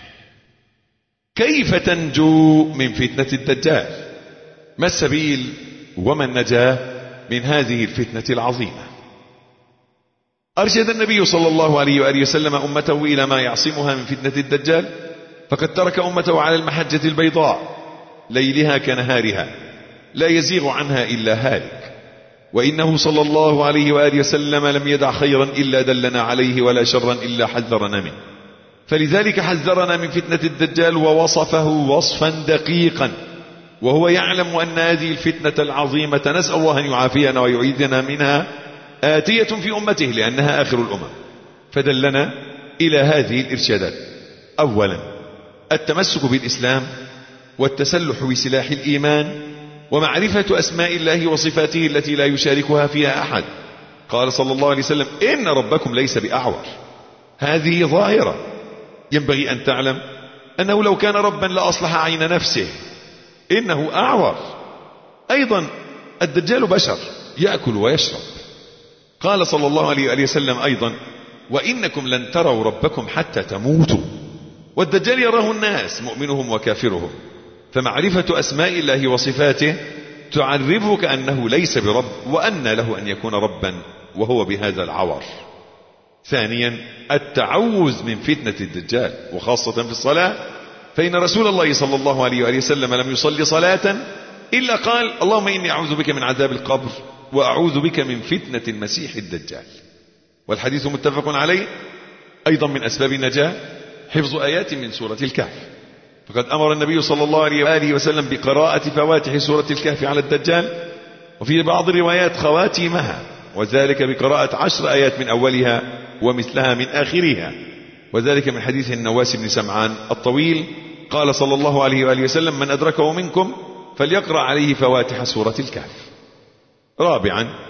كيف تنجو من فتنة الدجال؟ ما السبيل وما النجاة من هذه الفتنة العظيمة؟ أرشد النبي صلى الله عليه وآله وسلم أمته إلى ما يعصمها من فتنة الدجال، فقد ترك أمته على المحجة البيضاء ليلها كنهارها لا يزيغ عنها إلا هالك. وإنه صلى الله عليه وآله وسلم لم يدع خيرا إلا دلنا عليه ولا شرا إلا حذرنا منه. فلذلك حذرنا من فتنة الدجال ووصفه وصفا دقيقا، وهو يعلم أن هذه الفتنة العظيمة نسأل الله أن يعافينا ويعيذنا منها آتية في أمته لأنها آخر الأمم. فدلنا إلى هذه الإرشادات: أولا التمسك بالإسلام والتسلح بسلاح الإيمان ومعرفة أسماء الله وصفاته التي لا يشاركها فيها أحد. قال صلى الله عليه وسلم: إن ربكم ليس بأعور. هذه ظاهرة ينبغي أن تعلم أنه لو كان ربا لأصلح عين نفسه، إنه أعور. أيضا الدجال بشر يأكل ويشرب. قال صلى الله عليه وسلم أيضا: وإنكم لن تروا ربكم حتى تموتوا. والدجال يراه الناس مؤمنهم وكافرهم، فمعرفة أسماء الله وصفاته تعرفك أنه ليس برب وأن له أن يكون ربا وهو بهذا العور. ثانيا التعوذ من فتنة الدجال وخاصة في الصلاة، فإن رسول الله صلى الله عليه وآله وسلم لم يصلي صلاة إلا قال: اللهم إني أعوذ بك من عذاب القبر وأعوذ بك من فتنة المسيح الدجال. والحديث متفق عليه. أيضا من أسباب النجاة حفظ آيات من سورة الكهف، فقد أمر النبي صلى الله عليه وآله وسلم بقراءة فواتح سورة الكهف على الدجال، وفي بعض الروايات خواتيمها، وذلك بقراءة 10 آيات من أولها ومثلها من آخرها، وذلك من حديث النواس بن سمعان الطويل. قال صلى الله عليه وآله وسلم: من أدركه منكم فليقرأ عليه فواتح سورة الكهف. رابعا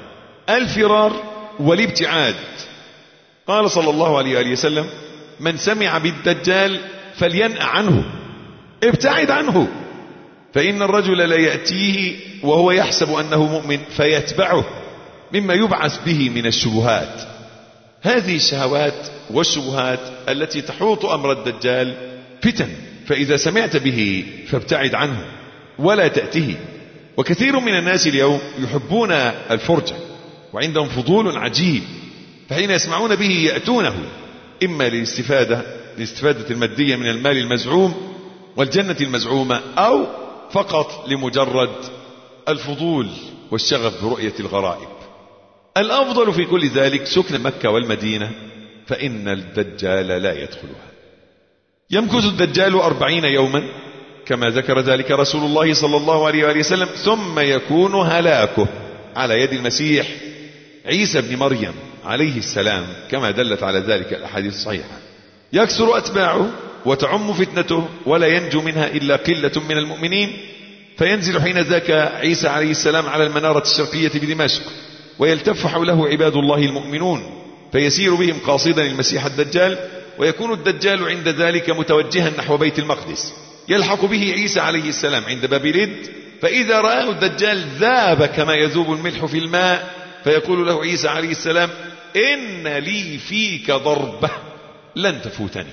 الفرار والابتعاد. قال صلى الله عليه وآله وسلم: من سمع بالدجال فلينأ عنه، ابتعد عنه، فإن الرجل لا يأتيه وهو يحسب أنه مؤمن فيتبعه مما يبعث به من الشبهات. هذه الشهوات والشبهات التي تحوط أمر الدجال فتن، فإذا سمعت به فابتعد عنه ولا تأته. وكثير من الناس اليوم يحبون الفرجة وعندهم فضول عجيب، فحين يسمعون به يأتونه، إما للاستفادة المادية من المال المزعوم والجنة المزعومة، أو فقط لمجرد الفضول والشغف برؤية الغرائب. الأفضل في كل ذلك سكن مكة والمدينة، فإن الدجال لا يدخلها. يمكث الدجال 40 يوما كما ذكر ذلك رسول الله صلى الله عليه وآله وسلم، ثم يكون هلاكه على يد المسيح عيسى بن مريم عليه السلام، كما دلت على ذلك الأحاديث الصحيحة. يكثر أتباعه وتعم فتنته ولا ينجو منها إلا قلة من المؤمنين، فينزل حين ذاك عيسى عليه السلام على المنارة الشرقية بدمشق، ويلتف حوله عباد الله المؤمنون، فيسير بهم قاصدا المسيح الدجال، ويكون الدجال عند ذلك متوجها نحو بيت المقدس. يلحق به عيسى عليه السلام عند باب لد، فإذا رآه الدجال ذاب كما يذوب الملح في الماء، فيقول له عيسى عليه السلام: إن لي فيك ضربة لن تفوتني.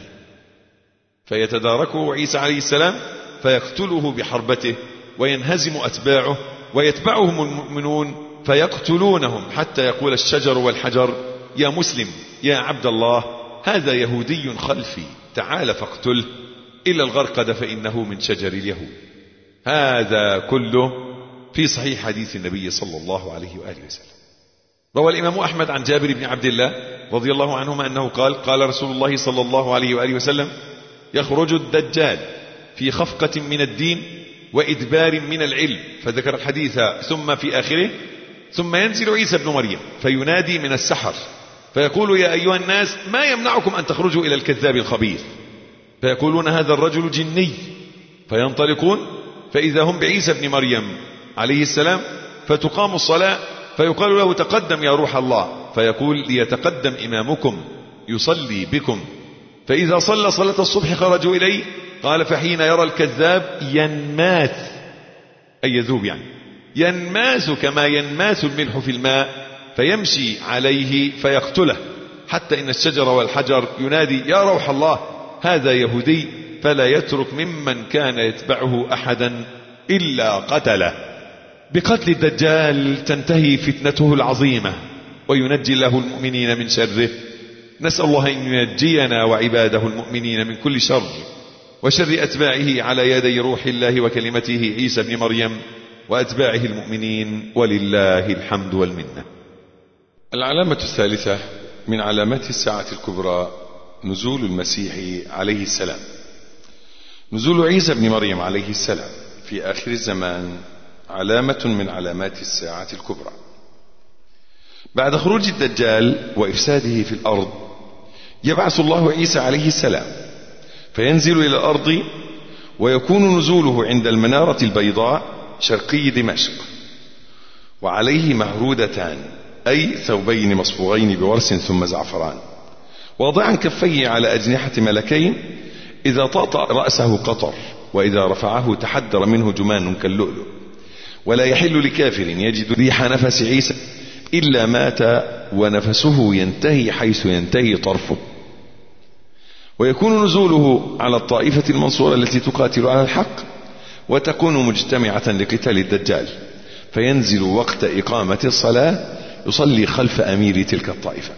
فيتداركه عيسى عليه السلام فيقتله بحربته، وينهزم أتباعه ويتبعهم المؤمنون فيقتلونهم، حتى يقول الشجر والحجر: يا مسلم يا عبد الله، هذا يهودي خلفي، تعال فاقتله، إلا الغرقد فإنه من شجر اليهود. هذا كله في صحيح حديث النبي صلى الله عليه وآله وسلم. روى الإمام أحمد عن جابر بن عبد الله رضي الله عنهما أنه قال: قال رسول الله صلى الله عليه وآله وسلم: يخرج الدجال في خفقة من الدين وإدبار من العلم، فذكر الحديث ثم في آخره: ثم ينزل عيسى بن مريم فينادي من السحر فيقول: يا أيها الناس، ما يمنعكم أن تخرجوا إلى الكذاب الخبيث؟ فيقولون: هذا الرجل جني. فينطلقون فإذا هم بعيسى بن مريم عليه السلام، فتقام الصلاة فيقال له: تقدم يا روح الله، فيقول: ليتقدم إمامكم يصلي بكم. فإذا صلى صلاة الصبح خرجوا إليه. قال: فحين يرى الكذاب ينماث، أي يذوب، يعني ينماث كما ينماث الملح في الماء، فيمشي عليه فيقتله، حتى إن الشجر والحجر ينادي: يا روح الله، هذا يهودي، فلا يترك ممن كان يتبعه أحدا إلا قتله. بقتل الدجال تنتهي فتنته العظيمة، وينجي الله المؤمنين من شره. نسأل الله أن ينجينا وعباده المؤمنين من كل شر وشر أتباعه على يدي روح الله وكلمته عيسى بن مريم وأتباعه المؤمنين، ولله الحمد والمنة. العلامة الثالثة من علامات الساعة الكبرى نزول المسيح عليه السلام. نزول عيسى بن مريم عليه السلام في آخر الزمان علامة من علامات الساعة الكبرى. بعد خروج الدجال وإفساده في الأرض، يبعث الله عيسى عليه السلام فينزل إلى الأرض، ويكون نزوله عند المنارة البيضاء شرقي دمشق، وعليه مهرودتان، أي ثوبين مصبوغين بورس ثم زعفران، واضعا كفيه على أجنحة ملكين، إذا طاطأ رأسه قطر، وإذا رفعه تحدر منه جمان كاللؤلؤ. ولا يحل لكافر يجد ريح نفس عيسى إلا مات، ونفسه ينتهي حيث ينتهي طرفه. ويكون نزوله على الطائفة المنصورة التي تقاتل على الحق، وتكون مجتمعة لقتال الدجال، فينزل وقت إقامة الصلاة يصلي خلف أمير تلك الطائفة.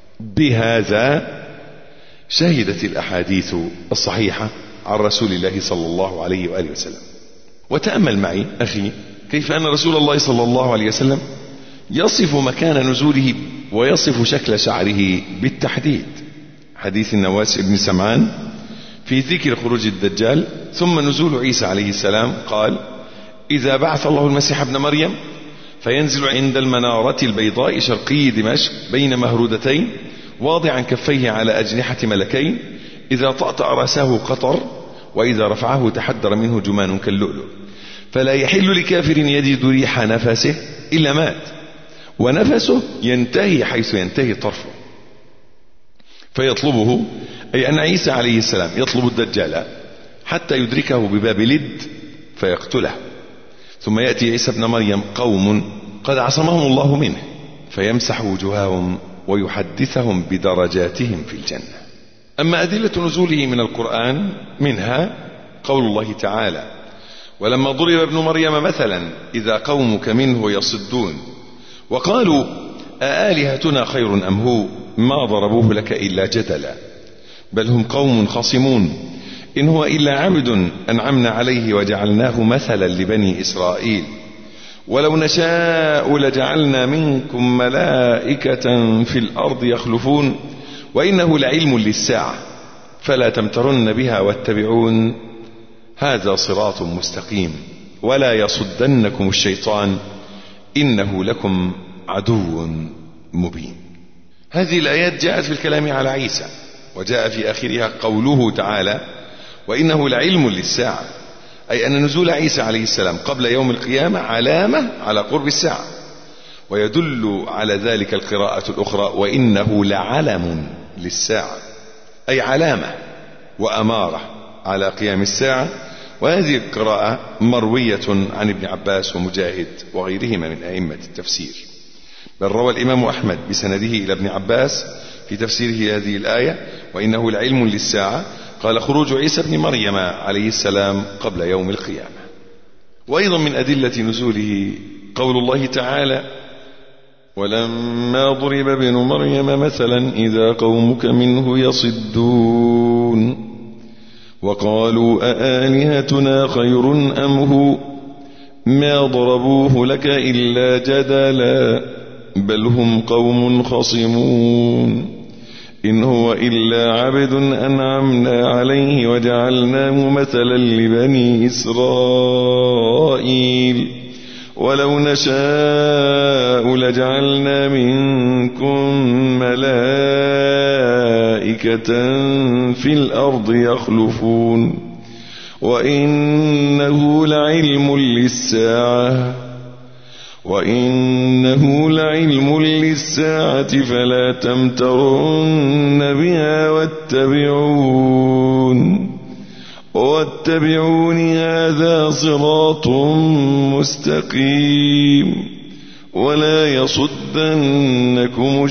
بهذا شهدت الأحاديث الصحيحة عن رسول الله صلى الله عليه وآله وسلم. وتأمل معي أخي كيف أن رسول الله صلى الله عليه وسلم يصف مكان نزوله ويصف شكل شعره بالتحديد. حديث النواس بن سمعان في ذكر خروج الدجال ثم نزول عيسى عليه السلام قال: إذا بعث الله المسيح ابن مريم فينزل عند المنارة البيضاء شرقي دمشق بين مهرودتين، واضعا كفيه على أجنحة ملكين، إذا طأطأ رأسه قطر، وإذا رفعه تحدر منه جمان كاللؤلؤ. فلا يحل لكافر يجد ريح نفسه إلا مات، ونفسه ينتهي حيث ينتهي طرفه، فيطلبه، أي أن عيسى عليه السلام يطلب الدجال حتى يدركه بباب لد فيقتله، ثم يأتي عيسى ابن مريم قوم قد عصمهم الله منه فيمسح وجوههم ويحدثهم بدرجاتهم في الجنة. أما أدلة نزوله من القرآن منها قول الله تعالى: ولما ضرب ابن مريم مثلا إذا قومك منه يصدون وقالوا أآلهتنا خير أم هو ما ضربوه لك إلا جدلا بل هم قوم خصمون إن هو إلا عبد أنعمنا عليه وجعلناه مثلا لبني إسرائيل ولو نشاء لجعلنا منكم ملائكة في الأرض يخلفون وإنه لعلم للساعة فلا تمترن بها واتبعون هذا صراط مستقيم ولا يصدنكم الشيطان إنه لكم عدو مبين. هذه الآيات جاءت في الكلام على عيسى، وجاء في آخرها قوله تعالى: وإنه لعلم للساعة، أي أن نزول عيسى عليه السلام قبل يوم القيامة علامة على قرب الساعة. ويدل على ذلك القراءة الأخرى: وإنه لعلم للساعة، أي علامة وأمارة على قيام الساعة. وهذه القراءة مروية عن ابن عباس ومجاهد وغيرهما من أئمة التفسير، بل روى الإمام أحمد بسنده إلى ابن عباس في تفسيره هذه الآية: وإنه لعلم للساعة، قال: خروج عيسى ابن مريم عليه السلام قبل يوم القيامة. وأيضا من أدلة نزوله قول الله تعالى: ولما ضرب ابن مريم مثلا إذا قومك منه يصدون وقالوا أآلهتنا خير أم هو ما ضربوه لك إلا جدلا بل هم قوم خصمون إن هو إلا عبد أنعمنا عليه وجعلناه مثلا لبني إسرائيل ولو نشاء لجعلنا منكم ملائكة في الأرض يخلفون وإنه لعلم للساعة فلا تمترن بها واتبعون هذا صراط مستقيم ولا يصدنكم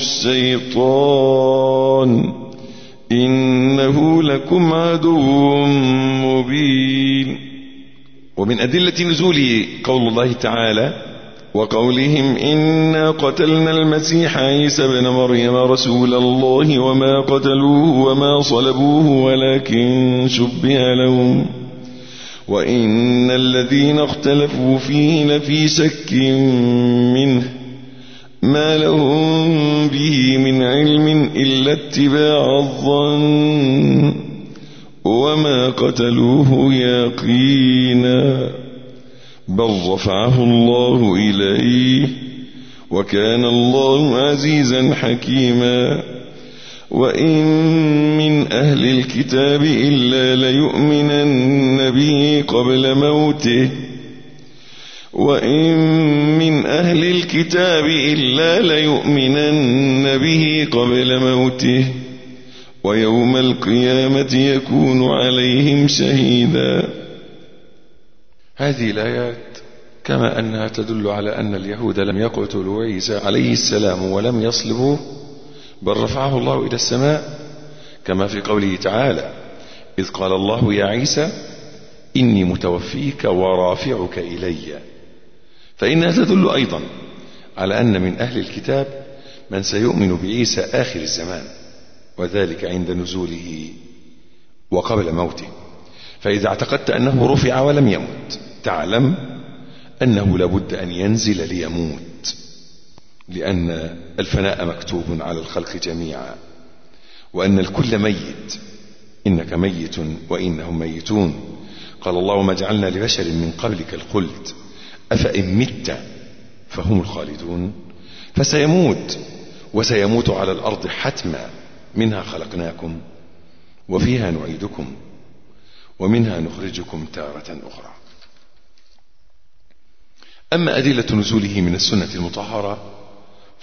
الشيطان إنه لكم عدو مبين. ومن أدلة نزوله قول الله تعالى: وقولهم إنا قتلنا المسيح عيسى بن مريم رسول الله وما قتلوه وما صلبوه ولكن شبه لهم وإن الذين اختلفوا فيه لفي شك منه ما لهم به من علم إلا اتباع الظن وما قتلوه يقينا بل رفعه الله إليه وكان الله عزيزا حكيما. وإن من أهل الكتاب إلا ليؤمنن به قبل موته ويوم القيامة يكون عليهم شهيدا. هذه الآيات كما أنها تدل على أن اليهود لم يقتلوا عيسى عليه السلام ولم يصلبوه بل رفعه الله إلى السماء، كما في قوله تعالى: إذ قال الله يا عيسى إني متوفيك ورافعك إلي. فإنها تدل أيضا على أن من أهل الكتاب من سيؤمن بعيسى آخر الزمان، وذلك عند نزوله وقبل موته. فإذا اعتقدت أنه رفع ولم يمت تعلم أنه لابد أن ينزل ليموت، لأن الفناء مكتوب على الخلق جميعا، وأن الكل ميت، إنك ميت وإنهم ميتون. قال الله: وما جعلنا لبشر من قبلك الخلد أفإن مت فهم الخالدون. فسيموت، وسيموت على الأرض حتما، منها خلقناكم وفيها نعيدكم ومنها نخرجكم تارة أخرى. أما أدلة نزوله من السنة المطهرة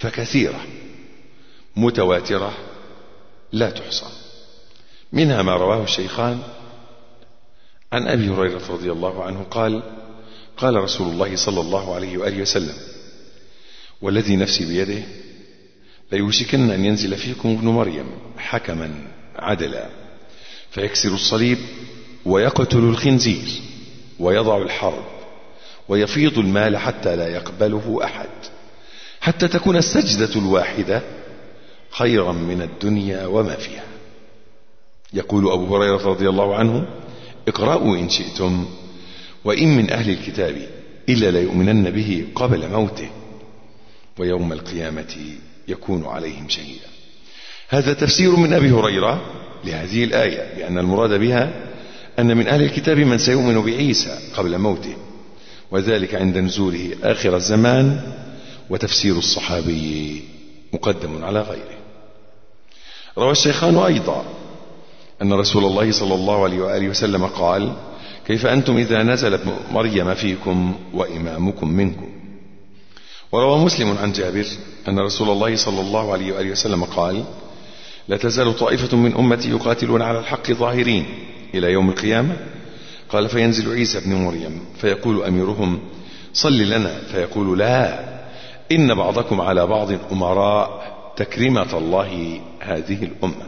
فكثيرة متواترة لا تحصى. منها ما رواه الشيخان عن أبي هريرة رضي الله عنه قال: قال رسول الله صلى الله عليه وآله وسلم: والذي نفسي بيده ليوشكن أن ينزل فيكم ابن مريم حكما عدلا فيكسر الصليب ويقتل الخنزير ويضع الحرب ويفيض المال حتى لا يقبله أحد، حتى تكون السجدة الواحدة خيرا من الدنيا وما فيها. يقول أبو هريرة رضي الله عنه: اقرأوا إن شئتم وإن من أهل الكتاب إلا ليؤمنن به قبل موته ويوم القيامة يكون عليهم شهيدا. هذا تفسير من أبي هريرة لهذه الآية بأن المراد بها أن من أهل الكتاب من سيؤمن بعيسى قبل موته، وذلك عند نزوله آخر الزمان، وتفسير الصحابي مقدم على غيره. روى الشيخان أيضا أن رسول الله صلى الله عليه وآله وسلم قال: كيف أنتم إذا نزلت مريم فيكم وإمامكم منكم. وروى مسلم عن جابر أن رسول الله صلى الله عليه وآله وسلم قال: لا تزال طائفة من أمتي يقاتلون على الحق ظاهرين إلى يوم القيامة. قال: فينزل عيسى بن مريم فيقول أميرهم: صل لنا، فيقول: لا، إن بعضكم على بعض أمراء تكريمة الله هذه الأمة.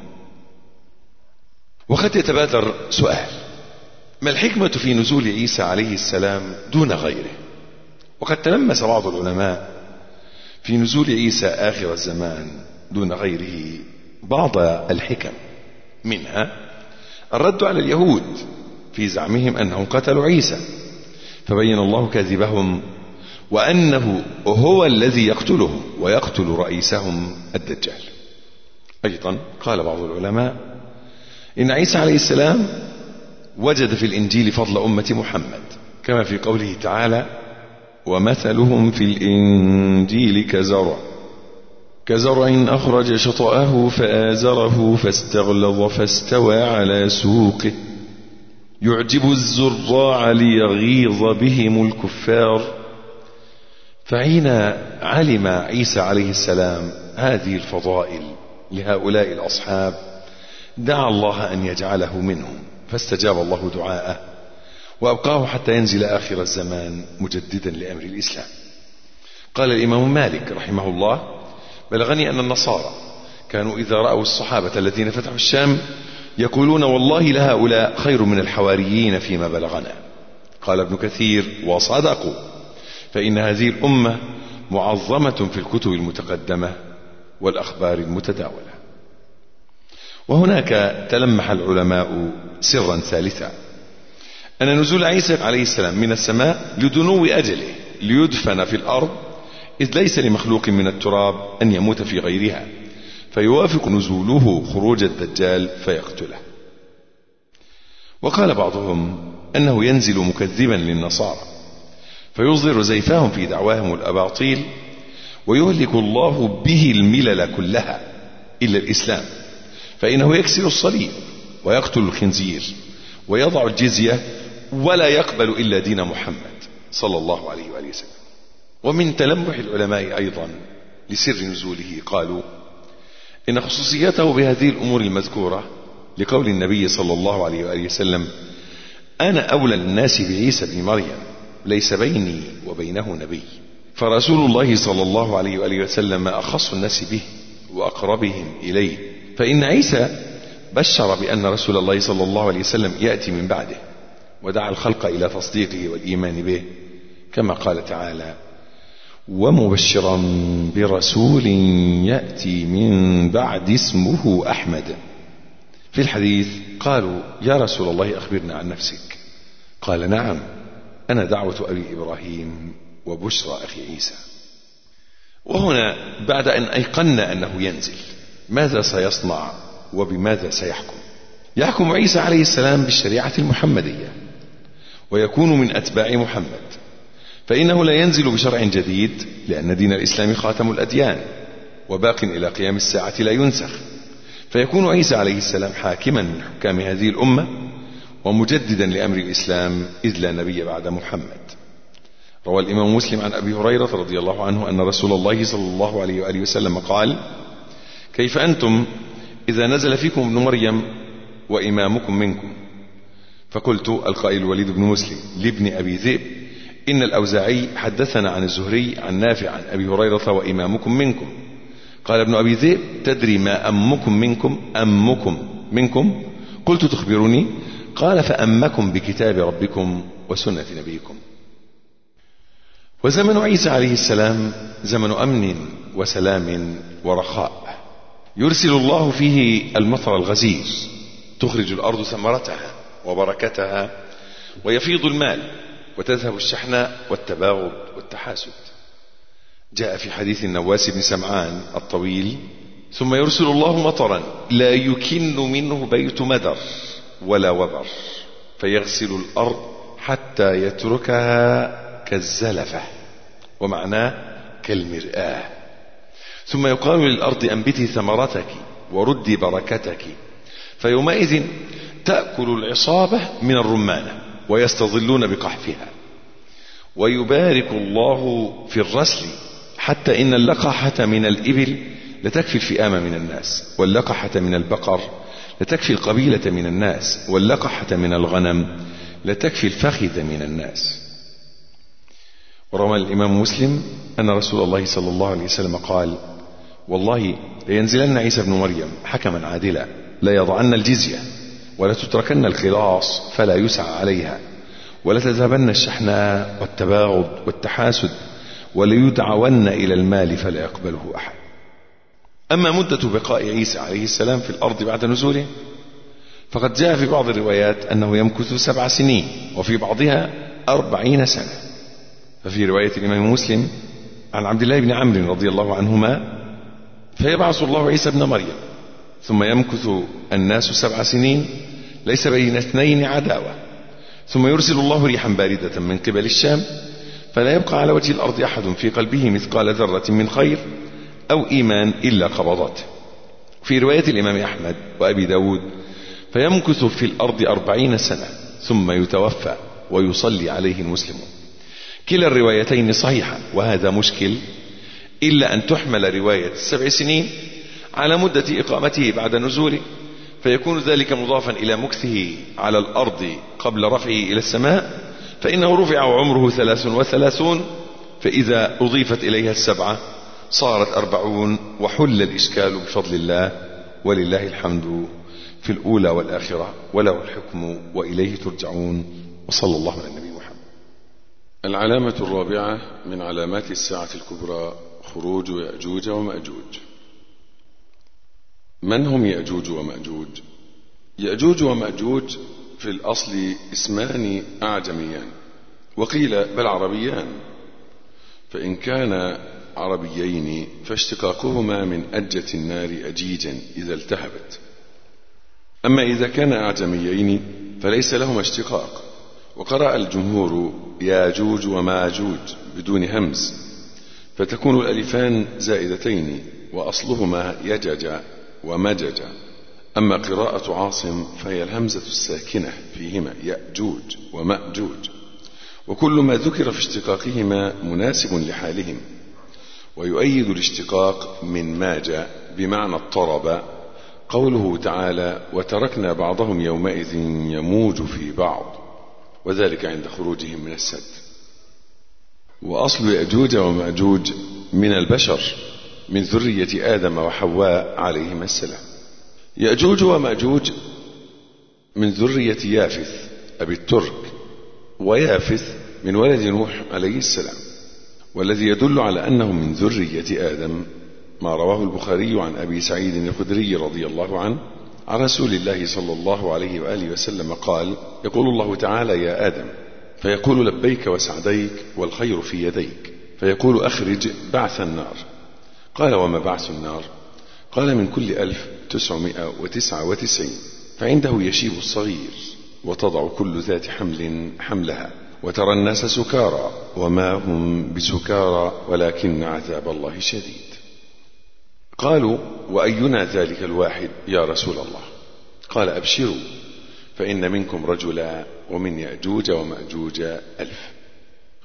وقد يتبادر سؤال: ما الحكمة في نزول عيسى عليه السلام دون غيره؟ وقد تلمس بعض العلماء في نزول عيسى آخر الزمان دون غيره بعض الحكم، منها الرد على اليهود في زعمهم أنهم قتلوا عيسى، فبين الله كذبهم وأنه هو الذي يقتلهم ويقتل رئيسهم الدجال. أيضا قال بعض العلماء إن عيسى عليه السلام وجد في الإنجيل فضل أمة محمد، كما في قوله تعالى: ومثلهم في الإنجيل كزرع أخرج شطأه فآزره فاستغلظ فاستوى على سوقه يعجب الزراع ليغيظ بهم الكفار. فحين علم عيسى عليه السلام هذه الفضائل لهؤلاء الأصحاب دعا الله أن يجعله منهم، فاستجاب الله دعاءه وأبقاه حتى ينزل آخر الزمان مجددا لأمر الإسلام. قال الإمام مالك رحمه الله: بلغني أن النصارى كانوا إذا رأوا الصحابة الذين فتحوا الشام يقولون: والله لهؤلاء خير من الحواريين فيما بلغنا. قال ابن كثير: وصدقوا، فإن هذه الأمة معظمة في الكتب المتقدمة والأخبار المتداولة. وهناك تلمح العلماء سرا ثالثا، أن نزول عيسى عليه السلام من السماء لدنو أجله ليدفن في الأرض، إذ ليس لمخلوق من التراب أن يموت في غيرها، فيوافق نزوله خروج الدجال فيقتله. وقال بعضهم أنه ينزل مكذبا للنصارى فيظهر زيفاهم في دعواهم الأباطيل، ويهلك الله به الملل كلها إلا الإسلام، فإنه يكسر الصليب ويقتل الخنزير ويضع الجزية ولا يقبل إلا دين محمد صلى الله عليه وآله وسلم. ومن تلمح العلماء أيضا لسر نزوله قالوا إن خصوصيته بهذه الأمور المذكورة لقول النبي صلى الله عليه وآله وسلم: أنا أولى الناس بعيسى بن مريم، ليس بيني وبينه نبي. فرسول الله صلى الله عليه وآله وسلم أخص الناس به وأقربهم إليه، فإن عيسى بشر بأن رسول الله صلى الله عليه وسلم يأتي من بعده، ودعا الخلق إلى تصديقه والإيمان به، كما قال تعالى: ومبشرا برسول يأتي من بعد اسمه أحمد. في الحديث قالوا: يا رسول الله أخبرنا عن نفسك. قال: نعم، أنا دعوة أبي إبراهيم وبشرى أخي عيسى. وهنا بعد أن أيقنا أنه ينزل، ماذا سيصنع وبماذا سيحكم؟ يحكم عيسى عليه السلام بالشريعة المحمدية ويكون من أتباع محمد، فإنه لا ينزل بشرع جديد، لأن دين الإسلام خاتم الأديان وباق إلى قيام الساعة لا ينسخ، فيكون عيسى عليه السلام حاكما من حكام هذه الأمة ومجددا لأمر الإسلام، إذ لا نبي بعد محمد. روى الإمام مسلم عن أبي هريرة رضي الله عنه أن رسول الله صلى الله عليه وآله وسلم قال: كيف أنتم إذا نزل فيكم ابن مريم وإمامكم منكم؟ فقلت: القائل الوليد بن مسلم لابن أبي ذئب: إن الأوزاعي حدثنا عن الزهري عن نافع عن أبي هريرة وإمامكم منكم. قال ابن أبي ذئب: تدري ما أمكم منكم؟ أمكم منكم؟ قلت: تخبرني؟ قال: فأمكم بكتاب ربكم وسنة نبيكم. وزمن عيسى عليه السلام زمن أمن وسلام ورخاء، يرسل الله فيه المطر الغزير، تخرج الأرض ثمرتها وبركتها، ويفيض المال، وتذهب الشحناء والتباغض والتحاسد. جاء في حديث النواس بن سمعان الطويل: ثم يرسل الله مطرا لا يكن منه بيت مدر ولا وبر، فيغسل الأرض حتى يتركها كالزلفة، ومعناه كالمرآة. ثم يقال للأرض: أنبتي ثمرتك وردي بركتك، فيومئذ تأكل العصابة من الرمانة ويستظلون بقحفها. ويبارك الله في الرسل، حتى إن اللقحة من الإبل لتكفي الفئام من الناس، واللقحة من البقر لتكفي القبيلة من الناس، واللقحة من الغنم لتكفي الفخذ من الناس. وروى الإمام مسلم أن رسول الله صلى الله عليه وسلم قال: والله لينزلن عيسى بن مريم حكما عادلا، لا يضعن الجزية، ولا تتركن الخلاص فلا يسعى عليها، ولا تذهبن الشحناء والتباغض والتحاسد، وليدعون إلى المال فلا يقبله أحد. أما مدة بقاء عيسى عليه السلام في الأرض بعد نزوله، فقد جاء في بعض الروايات أنه يمكث 7 سنين، وفي بعضها 40 سنة. ففي رواية الإمام مسلم عن عبد الله بن عمرو رضي الله عنهما: فيبعث الله عيسى ابن مريم، ثم يمكث الناس 7 سنين، ليس بين اثنين عداوة، ثم يرسل الله ريحا باردة من قبل الشام، فلا يبقى على وجه الأرض أحد في قلبه مثقال ذرة من خير أو إيمان إلا قبضته. في رواية الإمام أحمد وأبي داود: فيمكث في الأرض 40 سنة ثم يتوفى ويصلي عليه المسلمون. كلا الروايتين صحيحة، وهذا مشكل، إلا أن تحمل رواية 7 سنين على مدة إقامته بعد نزوله، فيكون ذلك مضافا إلى مكثه على الأرض قبل رفعه إلى السماء، فإنه رفع وعمره 33، فإذا أضيفت إليها 7 صارت 40، وحل الإشكال بفضل الله، ولله الحمد في الأولى والآخرة، وله الحكم وإليه ترجعون، وصلى الله على النبي محمد. العلامة الرابعة من علامات الساعة الكبرى: خروج يأجوج ومأجوج. من هم يأجوج ومأجوج؟ يأجوج ومأجوج في الأصل اسمان أعجميان، وقيل بل عربيان، فإن كان عربيين فاشتقاقهما من أجة النار أجيجا إذا التهبت، أما إذا كان أعجميين فليس لهما اشتقاق. وقرأ الجمهور ياجوج وماجوج بدون همز، فتكون الألفان زائدتين، وأصلهما يجج ومجج. أما قراءة عاصم فهي الهمزة الساكنة فيهما يأجوج ومأجوج، وكل ما ذكر في اشتقاقهما مناسب لحالهم. ويؤيد الاشتقاق من ماج بمعنى اضطرب قوله تعالى: وتركنا بعضهم يومئذ يموج في بعض، وذلك عند خروجهم من السد. وأصل يأجوج ومأجوج من البشر من ذرية آدم وحواء عليهما السلام. يأجوج ومأجوج من ذرية يافث أبي الترك، ويافث من ولد نوح عليه السلام. والذي يدل على أنهم من ذرية آدم ما رواه البخاري عن أبي سعيد الخدري رضي الله عنه عن رسول الله صلى الله عليه وآله وسلم قال: يقول الله تعالى: يا آدم، فيقول: لبيك وسعديك والخير في يديك، فيقول: أخرج بعث النار. قال: وما بعث النار؟ قال: من كل 1999، فعنده يشيب الصغير، وتضع كل ذات حمل حملها، وترى الناس سكارى وما هم بسكارى ولكن عذاب الله شديد. قالوا: وأينا ذلك الواحد يا رسول الله؟ قال: أبشروا، فإن منكم رجلا ومن يأجوج ومأجوج 1000.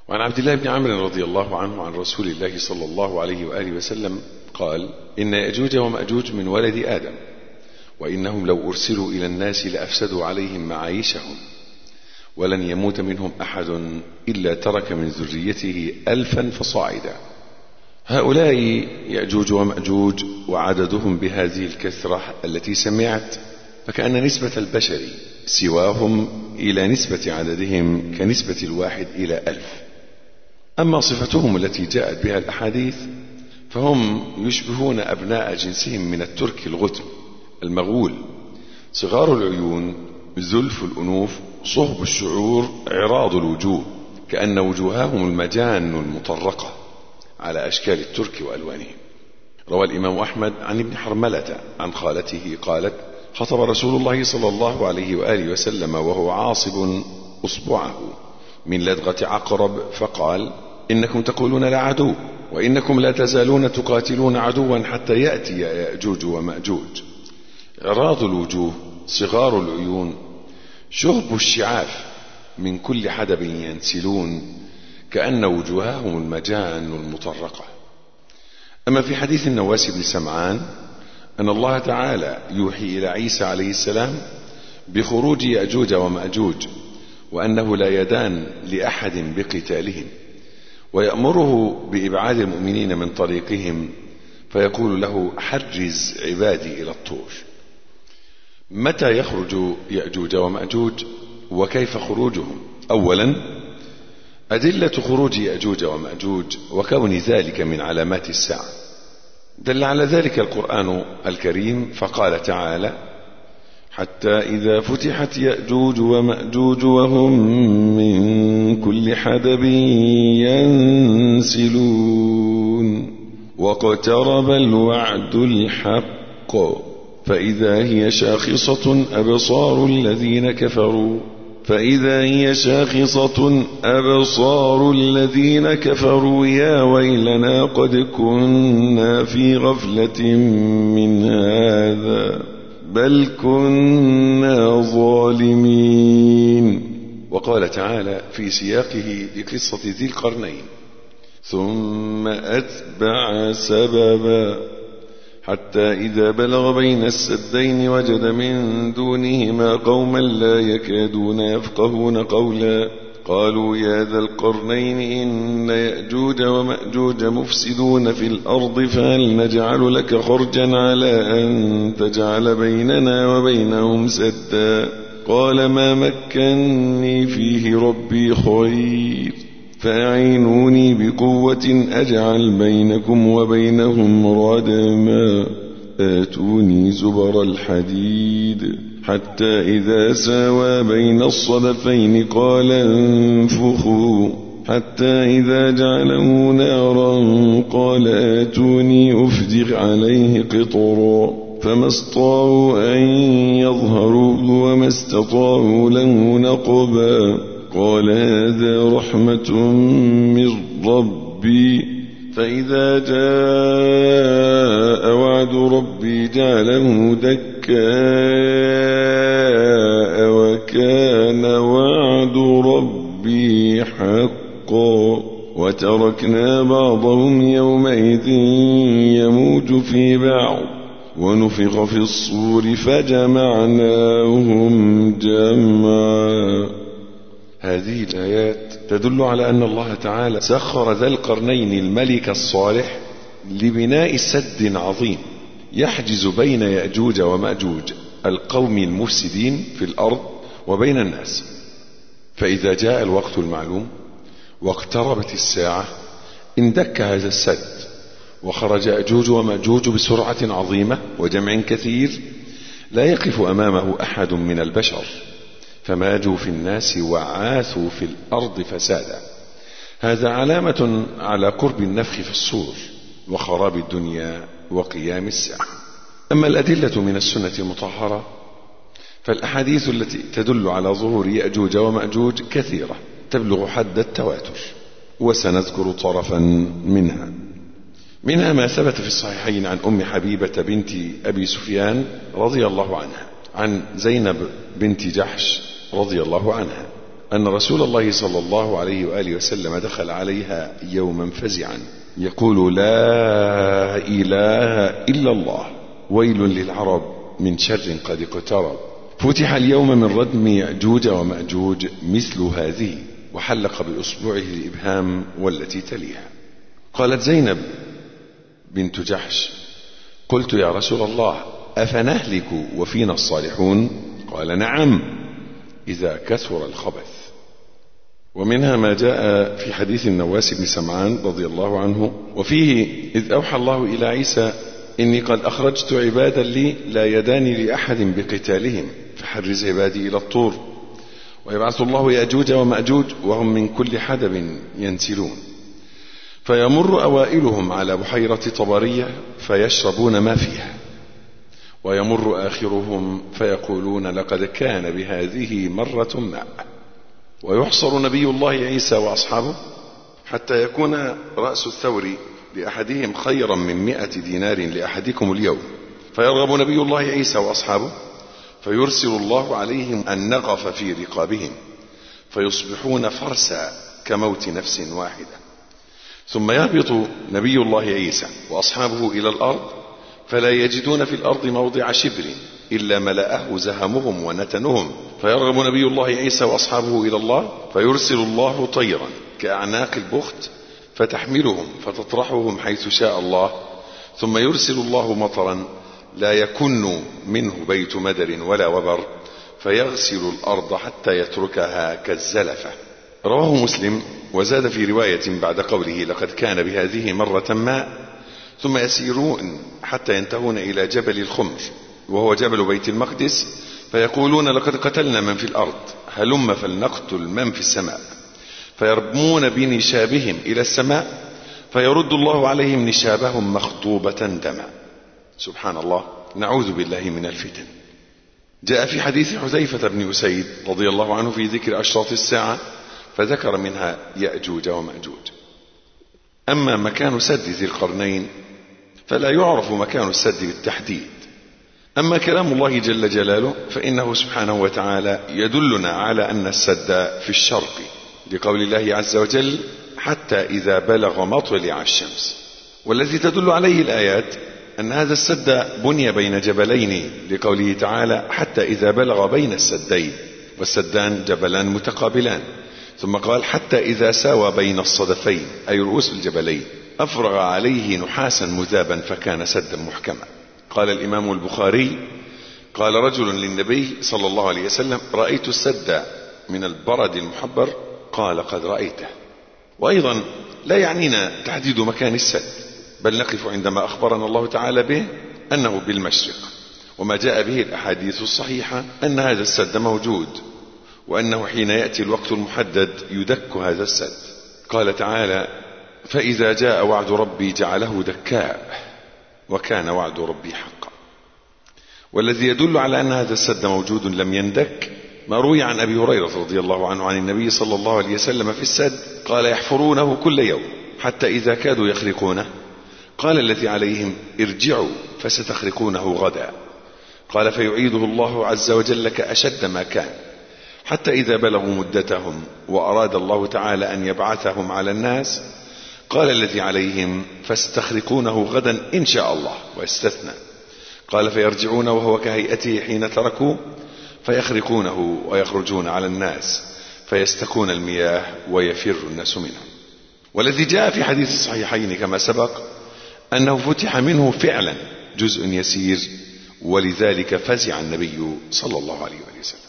وعن عبد الله بن عمرو رضي الله عنه عن رسول الله صلى الله عليه وآله وسلم قال: إن يأجوج ومأجوج من ولد آدم، وإنهم لو أرسلوا إلى الناس لأفسدوا عليهم معايشهم، ولن يموت منهم أحد إلا ترك من ذريته 1000 فصاعدا. هؤلاء يأجوج ومأجوج وعددهم بهذه الكثرة التي سمعت، فكأن نسبة البشر سواهم إلى نسبة عددهم كنسبة 1 إلى 1000. أما صفتهم التي جاءت بها الأحاديث فهم يشبهون أبناء جنسهم من الترك الغتم المغول، صغار العيون، زلف الأنوف، صهب الشعور، عراض الوجوه، كأن وجوههم المجان المطرقة على أشكال الترك وألوانهم. روى الإمام أحمد عن ابن حرملة عن خالته قالت: خطب رسول الله صلى الله عليه وآله وسلم وهو عاصب أصبعه من لدغة عقرب، فقال: إنكم تقولون لا عدو، وإنكم لا تزالون تقاتلون عدوا حتى يأتي يأجوج ومأجوج. عراض الوجوه، صغار العيون، شهب الشعاف، من كل حدب ينسلون، كأن وجوههم المجان المطرقة. أما في حديث النواس بن سمعان أن الله تعالى يوحي إلى عيسى عليه السلام بخروج يأجوج ومأجوج، وأنه لا يدان لأحد بقتالهم، ويأمره بإبعاد المؤمنين من طريقهم، فيقول له: حرز عبادي إلى الطور. متى يخرج يأجوج ومأجوج وكيف خروجهم؟ أولا، أدلة خروج يأجوج ومأجوج وكون ذلك من علامات الساعة، دل على ذلك القرآن الكريم، فقال تعالى: حتى إذا فتحت يأجوج ومأجوج وهم من كل حدب ينسلون واقترب الوعد الحق فإذا هي شاخصة أبصار الذين كفروا يا ويلنا قد كنا في غفلة من هذا بل كنا ظالمين. وقال تعالى في سياقه لقصة ذي القرنين: ثم أتبع سببا حتى إذا بلغ بين السدين وجد من دونهما قوما لا يكادون يفقهون قولا قالوا يا ذا القرنين إن يأجوج ومأجوج مفسدون في الأرض فهل نجعل لك خرجا على أن تجعل بيننا وبينهم سدا قال ما مكني فيه ربي خير فأعينوني بقوة أجعل بينكم وبينهم ردما آتوني زبر الحديد حتى إذا ساوى بين الصدفين قال انفخوا حتى إذا جعله نارا قال آتوني أفجر عليه قطرا فما استطاعوا أن يظهروه وما استطاعوا له نقبا قال هذا رحمة من ربي فإذا جاء وعد ربي جعله دكاء وكان وعد ربي حقا وتركنا بعضهم يومئذ يموج في بعض ونفخ في الصور فجمعناهم جمعا. هذه الآيات تدل على أن الله تعالى سخر ذا القرنين الملك الصالح لبناء سد عظيم يحجز بين يأجوج ومأجوج القوم المفسدين في الأرض وبين الناس. فإذا جاء الوقت المعلوم واقتربت الساعة اندك هذا السد وخرج يأجوج ومأجوج بسرعة عظيمة وجمع كثير لا يقف أمامه أحد من البشر فماجوا في الناس وعاثوا في الأرض فسادا. هذا علامة على قرب النفخ في الصور وخراب الدنيا وقيام الساعة. أما الأدلة من السنة المطهرة فالأحاديث التي تدل على ظهور يأجوج ومأجوج كثيرة تبلغ حد التواتر، وسنذكر طرفا منها ما ثبت في الصحيحين عن أم حبيبة بنت أبي سفيان رضي الله عنها عن زينب بنت جحش رضي الله عنها أن رسول الله صلى الله عليه وآله وسلم دخل عليها يوما فزعا يقول: لا إله إلا الله، ويل للعرب من شر قد اقترب. فتح اليوم من ردم يأجوج ومأجوج مثل هذه، وحلق بإصبعه الإبهام والتي تليها. قالت زينب بنت جحش: قلت يا رسول الله أفنهلك وفينا الصالحون؟ قال: نعم، إذا كثر الخبث. ومنها ما جاء في حديث النواس بن سمعان رضي الله عنه، وفيه: إذ أوحى الله إلى عيسى إني قد أخرجت عبادا لي لا يداني لأحد بقتالهم فحرز عبادي إلى الطور، ويبعث الله يأجوج ومأجوج وهم من كل حدب ينسلون، فيمر أوائلهم على بحيرة طبرية فيشربون ما فيها، ويمر آخرهم فيقولون: لقد كان بهذه مرة ما. ويحصر نبي الله عيسى وأصحابه حتى يكون رأس الثور لأحدهم خيرا من 100 دينار لأحدكم اليوم، فيرغب نبي الله عيسى وأصحابه فيرسل الله عليهم النغف في رقابهم فيصبحون فرسا كموت نفس واحدة، ثم يهبط نبي الله عيسى وأصحابه إلى الأرض فلا يجدون في الأرض موضع شبر إلا ملأه زهمهم ونتنهم، فيرغب نبي الله عيسى وأصحابه إلى الله فيرسل الله طيرا كأعناق البخت فتحملهم فتطرحهم حيث شاء الله، ثم يرسل الله مطرا لا يكن منه بيت مدر ولا وبر فيغسل الأرض حتى يتركها كالزلفة. رواه مسلم، وزاد في رواية بعد قوله: لقد كان بهذه مرة ما، ثم يسيرون حتى ينتهون إلى جبل الخمر وهو جبل بيت المقدس، فيقولون: لقد قتلنا من في الأرض، هلم فلنقتل من في السماء، فيرمون بنشابهم إلى السماء فيرد الله عليهم نشابهم مخطوبة دما. سبحان الله، نعوذ بالله من الفتن. جاء في حديث حذيفة بن أسيد رضي الله عنه في ذكر أشراط الساعة فذكر منها يأجوج ومأجوج. أما مكان سد ذي القرنين فلا يعرف مكان السد بالتحديد. أما كلام الله جل جلاله فإنه سبحانه وتعالى يدلنا على أن السد في الشرق، لقول الله عز وجل: حتى إذا بلغ مطلع الشمس. والذي تدل عليه الآيات أن هذا السد بني بين جبلين، لقوله تعالى: حتى إذا بلغ بين السدين، والسدان جبلان متقابلان. ثم قال: حتى إذا ساوى بين الصدفين، أي رؤوس الجبلين، أفرغ عليه نحاسا مذابا فكان سدا محكما. قال الإمام البخاري: قال رجل للنبي صلى الله عليه وسلم: رأيت السد من البرد المحبر. قال: قد رأيته. وأيضا لا يعنينا تحديد مكان السد، بل نقف عندما أخبرنا الله تعالى به أنه بالمشرق، وما جاء به الأحاديث الصحيحة أن هذا السد موجود، وأنه حين يأتي الوقت المحدد يدك هذا السد. قال تعالى: فإذا جاء وعد ربي جعله دكاء وكان وعد ربي حقا. والذي يدل على أن هذا السد موجود لم يندك ما روي عن أبي هريرة رضي الله عنه عن النبي صلى الله عليه وسلم في السد قال: يحفرونه كل يوم حتى إذا كادوا يخرقونه قال الذي عليهم: ارجعوا فستخرقونه غدا. قال: فيعيده الله عز وجل كأشد ما كان، حتى إذا بلغوا مدتهم وأراد الله تعالى أن يبعثهم على الناس قال الذي عليهم: فاستخرقونه غدا إن شاء الله، واستثنى. قال: فيرجعون وهو كهيئته حين تركوا فيخرقونه ويخرجون على الناس فيستكون المياه ويفر الناس منه. والذي جاء في حديث الصحيحين كما سبق أنه فتح منه فعلا جزء يسير، ولذلك فزع النبي صلى الله عليه وسلم.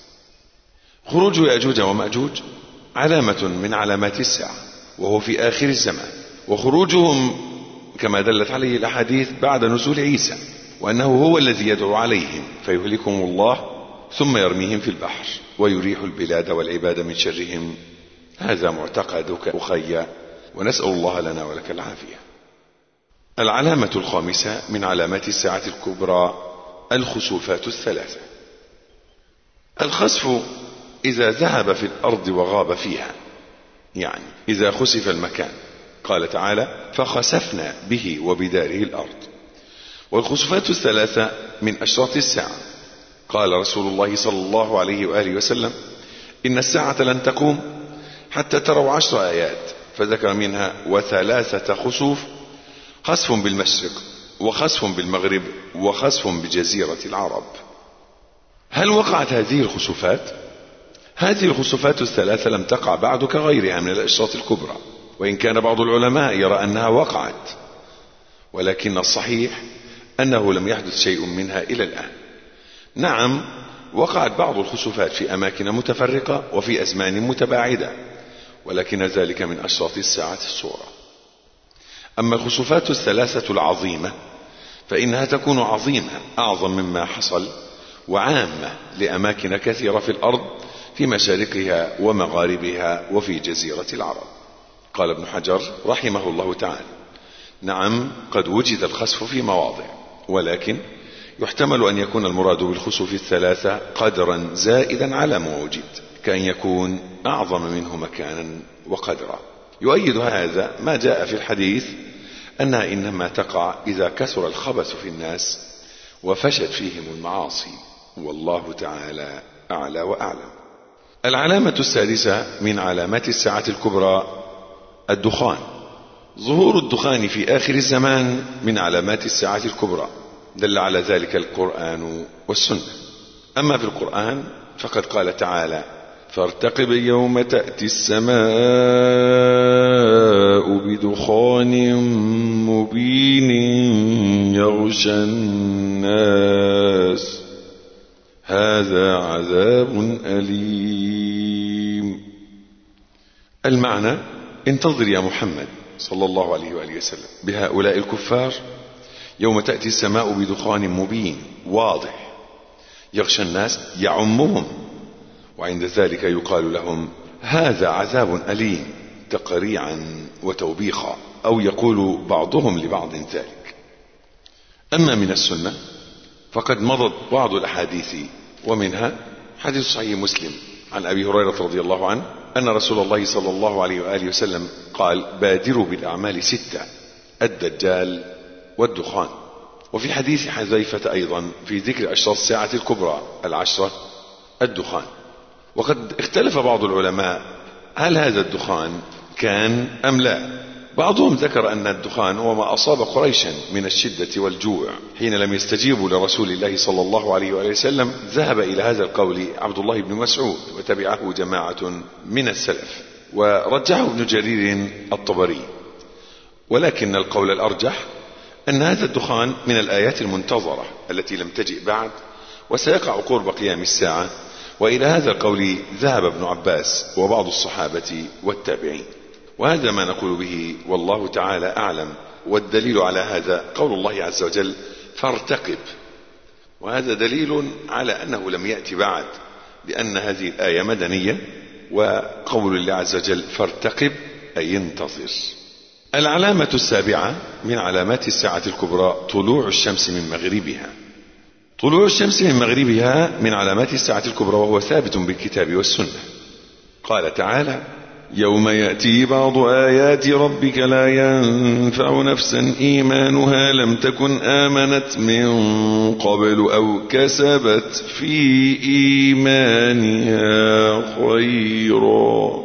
خروج يأجوج ومأجوج علامة من علامات الساعة، وهو في آخر الزمان، وخروجهم كما دلت عليه الأحاديث بعد نزول عيسى، وأنه هو الذي يدعو عليهم فيهلكهم الله ثم يرميهم في البحر ويريح البلاد والعباد من شرهم. هذا معتقدك أخي، ونسأل الله لنا ولك العافية. العلامة الخامسة من علامات الساعة الكبرى الخسوفات الثلاثة. الخسف إذا ذهب في الأرض وغاب فيها، يعني إذا خسف المكان. قال تعالى: فخسفنا به وبداره الأرض. والخسوفات الثلاثة من أشراط الساعة. قال رسول الله صلى الله عليه وآله وسلم: إن الساعة لن تقوم حتى تروا 10 آيات، فذكر منها 3 خسوف، خسف بالمشرق وخسف بالمغرب وخسف بجزيرة العرب. هل وقعت هذه الخسوفات؟ هذه الخسوفات 3 لم تقع بعد كغيرها من الأشراط الكبرى، وإن كان بعض العلماء يرى أنها وقعت، ولكن الصحيح أنه لم يحدث شيء منها إلى الآن. نعم، وقعت بعض الخسوفات في أماكن متفرقة وفي أزمان متباعدة، ولكن ذلك من أشراط الساعة الصغرى. أما الخسوفات 3 العظيمة فإنها تكون عظيمة أعظم مما حصل، وعامة لأماكن كثيرة في الأرض في مشارقها ومغاربها وفي جزيرة العرب. قال ابن حجر رحمه الله تعالى: نعم، قد وجد الخسف في مواضع، ولكن يحتمل أن يكون المراد بالخسوف 3 قدرا زائدا على ما وجد، كأن يكون أعظم منه مكانا وقدرا. يؤيد هذا ما جاء في الحديث أنها إنما تقع إذا كثر الخبث في الناس وفشت فيهم المعاصي، والله تعالى أعلى وأعلم. العلامة السادسة من علامات الساعة الكبرى الدخان. ظهور الدخان في آخر الزمان من علامات الساعة الكبرى، دل على ذلك القرآن والسنة. أما في القرآن فقد قال تعالى: فارتقب يوم تأتي السماء بدخان مبين يغشى الناس هذا عذاب أليم. المعنى: انتظر يا محمد صلى الله عليه وآله وسلم بهؤلاء الكفار يوم تأتي السماء بدخان مبين واضح يغشى الناس يعمهم، وعند ذلك يقال لهم هذا عذاب أليم تقريعا وتوبيخا، أو يقول بعضهم لبعض ذلك. أما من السنة فقد مضت بعض الأحاديث، ومنها حديث صحيح مسلم عن أبي هريرة رضي الله عنه أن رسول الله صلى الله عليه وآله وسلم قال: بادروا بالأعمال 6: الدجال والدخان. وفي حديث حذيفة أيضا في ذكر أشراط الساعة الكبرى 10 الدخان. وقد اختلف بعض العلماء هل هذا الدخان كان أم لا. بعضهم ذكر أن الدخان هو ما أصاب قريشا من الشدة والجوع حين لم يستجيبوا لرسول الله صلى الله عليه وآله وسلم. ذهب إلى هذا القول عبد الله بن مسعود وتبعه جماعة من السلف، ورجحه ابن جرير الطبري. ولكن القول الأرجح أن هذا الدخان من الآيات المنتظرة التي لم تجئ بعد وسيقع قرب قيام الساعة. وإلى هذا القول ذهب ابن عباس وبعض الصحابة والتابعين، وهذا ما نقول به والله تعالى أعلم. والدليل على هذا قول الله عز وجل: فارتقب، وهذا دليل على أنه لم يأتي بعد، لأن هذه الآية مدنية، وقول الله عز وجل فارتقب أي انتظر. العلامة السابعة من علامات الساعة الكبرى طلوع الشمس من مغربها. طلوع الشمس من مغربها من علامات الساعة الكبرى، وهو ثابت بالكتاب والسنة. قال تعالى: يوم يأتي بعض آيات ربك لا ينفع نفسا إيمانها لم تكن آمنت من قبل أو كسبت في إيمانها خيرا.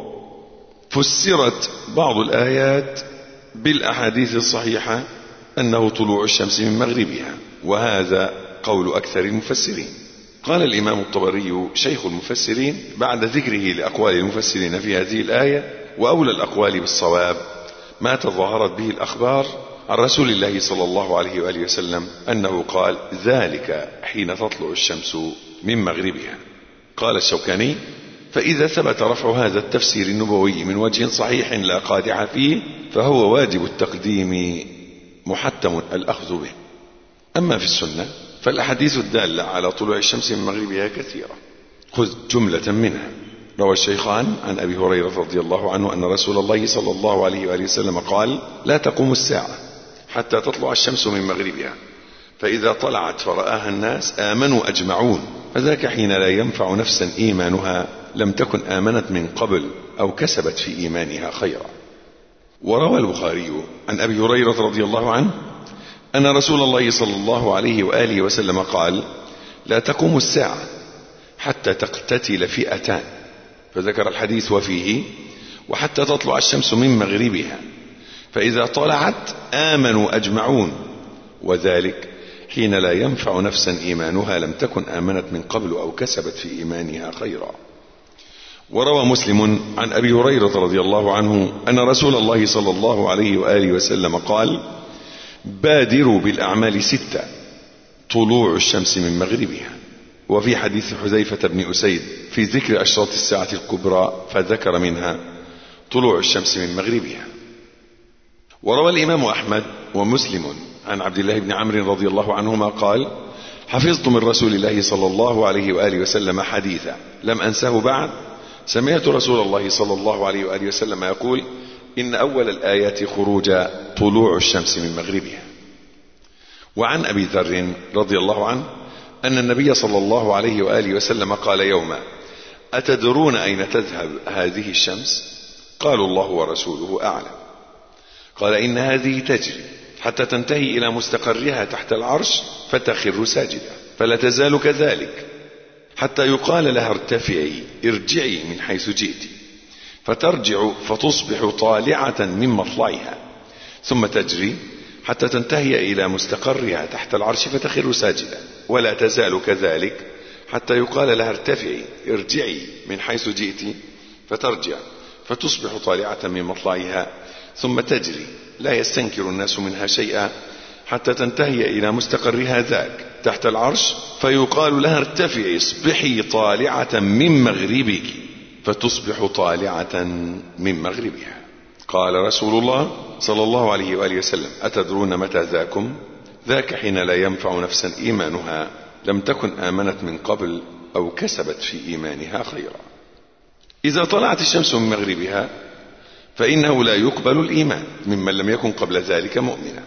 فسرت بعض الآيات بالأحاديث الصحيحة أنه طلوع الشمس من مغربها، وهذا قول أكثر المفسرين. قال الإمام الطبري شيخ المفسرين بعد ذكره لأقوال المفسرين في هذه الآية: وأولى الأقوال بالصواب ما تظاهرت به الأخبار عن رسول الله صلى الله عليه وآله وسلم أنه قال: ذلك حين تطلع الشمس من مغربها. قال الشوكاني: فإذا ثبت رفع هذا التفسير النبوي من وجه صحيح لا قادح فيه فهو واجب التقديم محتم الأخذ به. أما في السنة فالأحاديث الدالة على طلوع الشمس من مغربها كثيرة. خذ جملة منها. روى الشيخان عن أبي هريرة رضي الله عنه أن رسول الله صلى الله عليه وآله وسلم قال: لا تقوم الساعة حتى تطلع الشمس من مغربها، فإذا طلعت فرآها الناس آمنوا أجمعون، فذاك حين لا ينفع نفسا إيمانها لم تكن آمنت من قبل أو كسبت في إيمانها خيرا. وروى البخاري عن أبي هريرة رضي الله عنه أن رسول الله صلى الله عليه وآله وسلم قال: لا تقوم الساعة حتى تقتتل فئتان، فذكر الحديث وفيه: وحتى تطلع الشمس من مغربها، فإذا طلعت آمنوا أجمعون، وذلك حين لا ينفع نفسا إيمانها لم تكن آمنت من قبل أو كسبت في إيمانها خيرا. وروى مسلم عن أبي هريرة رضي الله عنه أن رسول الله صلى الله عليه وآله وسلم قال: بادروا بالأعمال 6: طلوع الشمس من مغربها. وفي حديث حذيفة بن أسيد في ذكر أشراط الساعة الكبرى فذكر منها طلوع الشمس من مغربها. وروى الإمام أحمد ومسلم عن عبد الله بن عمرو رضي الله عنهما قال: حفظت من رسول الله صلى الله عليه وآله وسلم حديثا لم أنسه بعد، سمعت رسول الله صلى الله عليه وآله وسلم يقول: إن أول الآيات خروج طلوع الشمس من مغربها. وعن أبي ذر رضي الله عنه أن النبي صلى الله عليه وآله وسلم قال يوما: أتدرون أين تذهب هذه الشمس؟ قالوا: الله ورسوله أعلم. قال: إن هذه تجري حتى تنتهي إلى مستقرها تحت العرش فتخر ساجدة، فلا تزال كذلك حتى يقال لها: ارتفعي ارجعي من حيث جئت، فترجع فتصبح طالعة من مطلعها، ثم تجري حتى تنتهي إلى مستقرها تحت العرش فتخر ساجدة، ولا تزال كذلك حتى يقال لها: ارتفعي ارجعي من حيث جئت، فترجع فتصبح طالعة من مطلعها، ثم تجري لا يستنكر الناس منها شيئا حتى تنتهي إلى مستقرها ذاك تحت العرش، فيقال لها: ارتفعي اصبحي طالعة من مغربك، فتصبح طالعة من مغربها. قال رسول الله صلى الله عليه وآله وسلم: أتدرون متى ذاكم؟ ذاك حين لا ينفع نفسا إيمانها لم تكن آمنت من قبل أو كسبت في إيمانها خيرا. إذا طلعت الشمس من مغربها فإنه لا يقبل الإيمان ممن لم يكن قبل ذلك مؤمنا،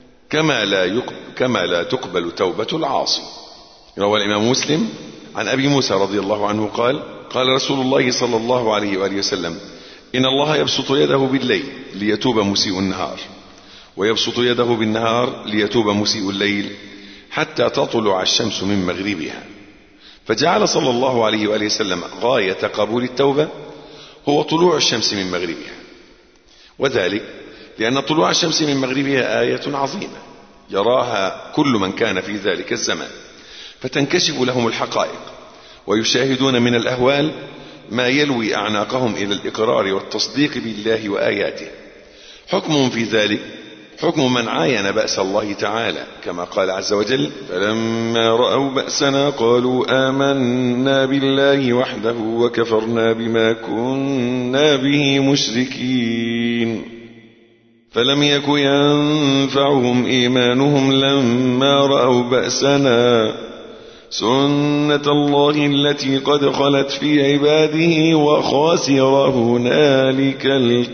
كما لا تقبل توبة العاصي. روى الإمام مسلم عن أبي موسى رضي الله عنه قال: قال رسول الله صلى الله عليه وآله وسلم: إن الله يبسط يده بالليل ليتوب مسيء النهار، ويبسط يده بالنهار ليتوب مسيء الليل، حتى تطلع الشمس من مغربها. فجعل صلى الله عليه وآله وسلم غاية قبول التوبة هو طلوع الشمس من مغربها، وذلك لأن طلوع الشمس من مغربها آية عظيمة يراها كل من كان في ذلك الزمان، فتنكشف لهم الحقائق، ويشاهدون من الأهوال ما يلوي أعناقهم إلى الإقرار والتصديق بالله وآياته. حكم في ذلك حكم من عاين بأس الله تعالى، كما قال عز وجل: فلما رأوا بأسنا قالوا آمنا بالله وحده وكفرنا بما كنا به مشركين. فلم يك ينفعهم إيمانهم لما رأوا بأسنا، سنة الله التي قد خلت في عباده وخاسر هنالك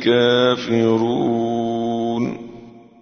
الكافرون.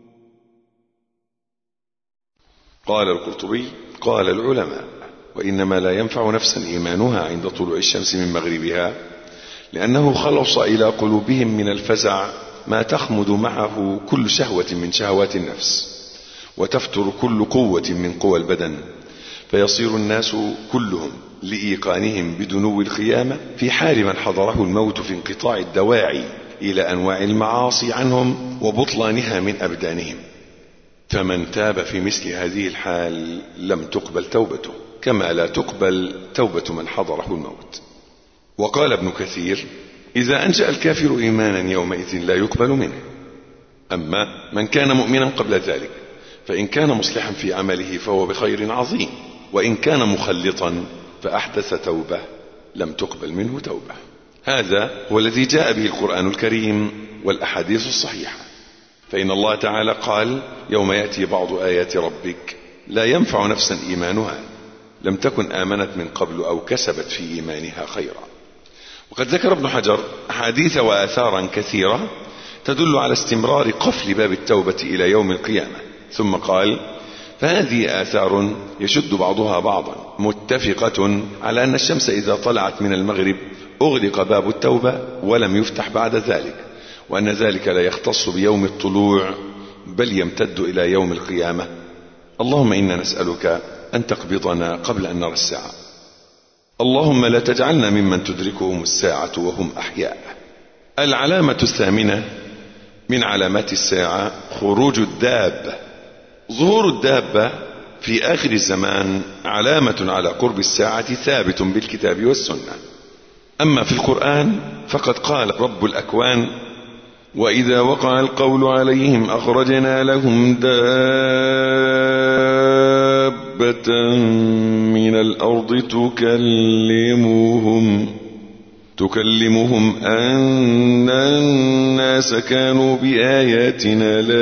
قال القرطبي: قال العلماء: وإنما لا ينفع نفسا إيمانها عند طلوع الشمس من مغربها لأنه خلص إلى قلوبهم من الفزع ما تخمد معه كل شهوة من شهوات النفس، وتفتر كل قوة من قوى البدن، فيصير الناس كلهم لإيقانهم بدنو القيامة في حال من حضره الموت في انقطاع الدواعي إلى أنواع المعاصي عنهم وبطلانها من أبدانهم، فمن تاب في مثل هذه الحال لم تقبل توبته، كما لا تقبل توبة من حضره الموت. وقال ابن كثير: إذا أنشأ الكافر إيمانا يومئذ لا يقبل منه. أما من كان مؤمنا قبل ذلك فإن كان مصلحا في عمله فهو بخير عظيم، وإن كان مخلطا فأحدث توبة لم تقبل منه توبة. هذا هو الذي جاء به القرآن الكريم والأحاديث الصحيحة، فإن الله تعالى قال: يوم يأتي بعض آيات ربك لا ينفع نفسا إيمانها لم تكن آمنت من قبل أو كسبت في إيمانها خيرا. وقد ذكر ابن حجر أحاديث وآثارا كثيرة تدل على استمرار قفل باب التوبة إلى يوم القيامة، ثم قال: فهذه آثار يشد بعضها بعضا متفقة على أن الشمس إذا طلعت من المغرب أغلق باب التوبة ولم يفتح بعد ذلك، وأن ذلك لا يختص بيوم الطلوع بل يمتد إلى يوم القيامة. اللهم إنا نسألك أن تقبضنا قبل أن نرى الساعة. اللهم لا تجعلنا ممن تدركهم الساعة وهم أحياء. العلامة الثامنة من علامات الساعة خروج الدابة. ظهور الدابة في آخر الزمان علامة على قرب الساعة ثابت بالكتاب والسنة. أما في القرآن فقد قال رب الأكوان: وإذا وقع القول عليهم أخرجنا لهم دابة من الأرض تكلمهم أن الناس كانوا بآياتنا لا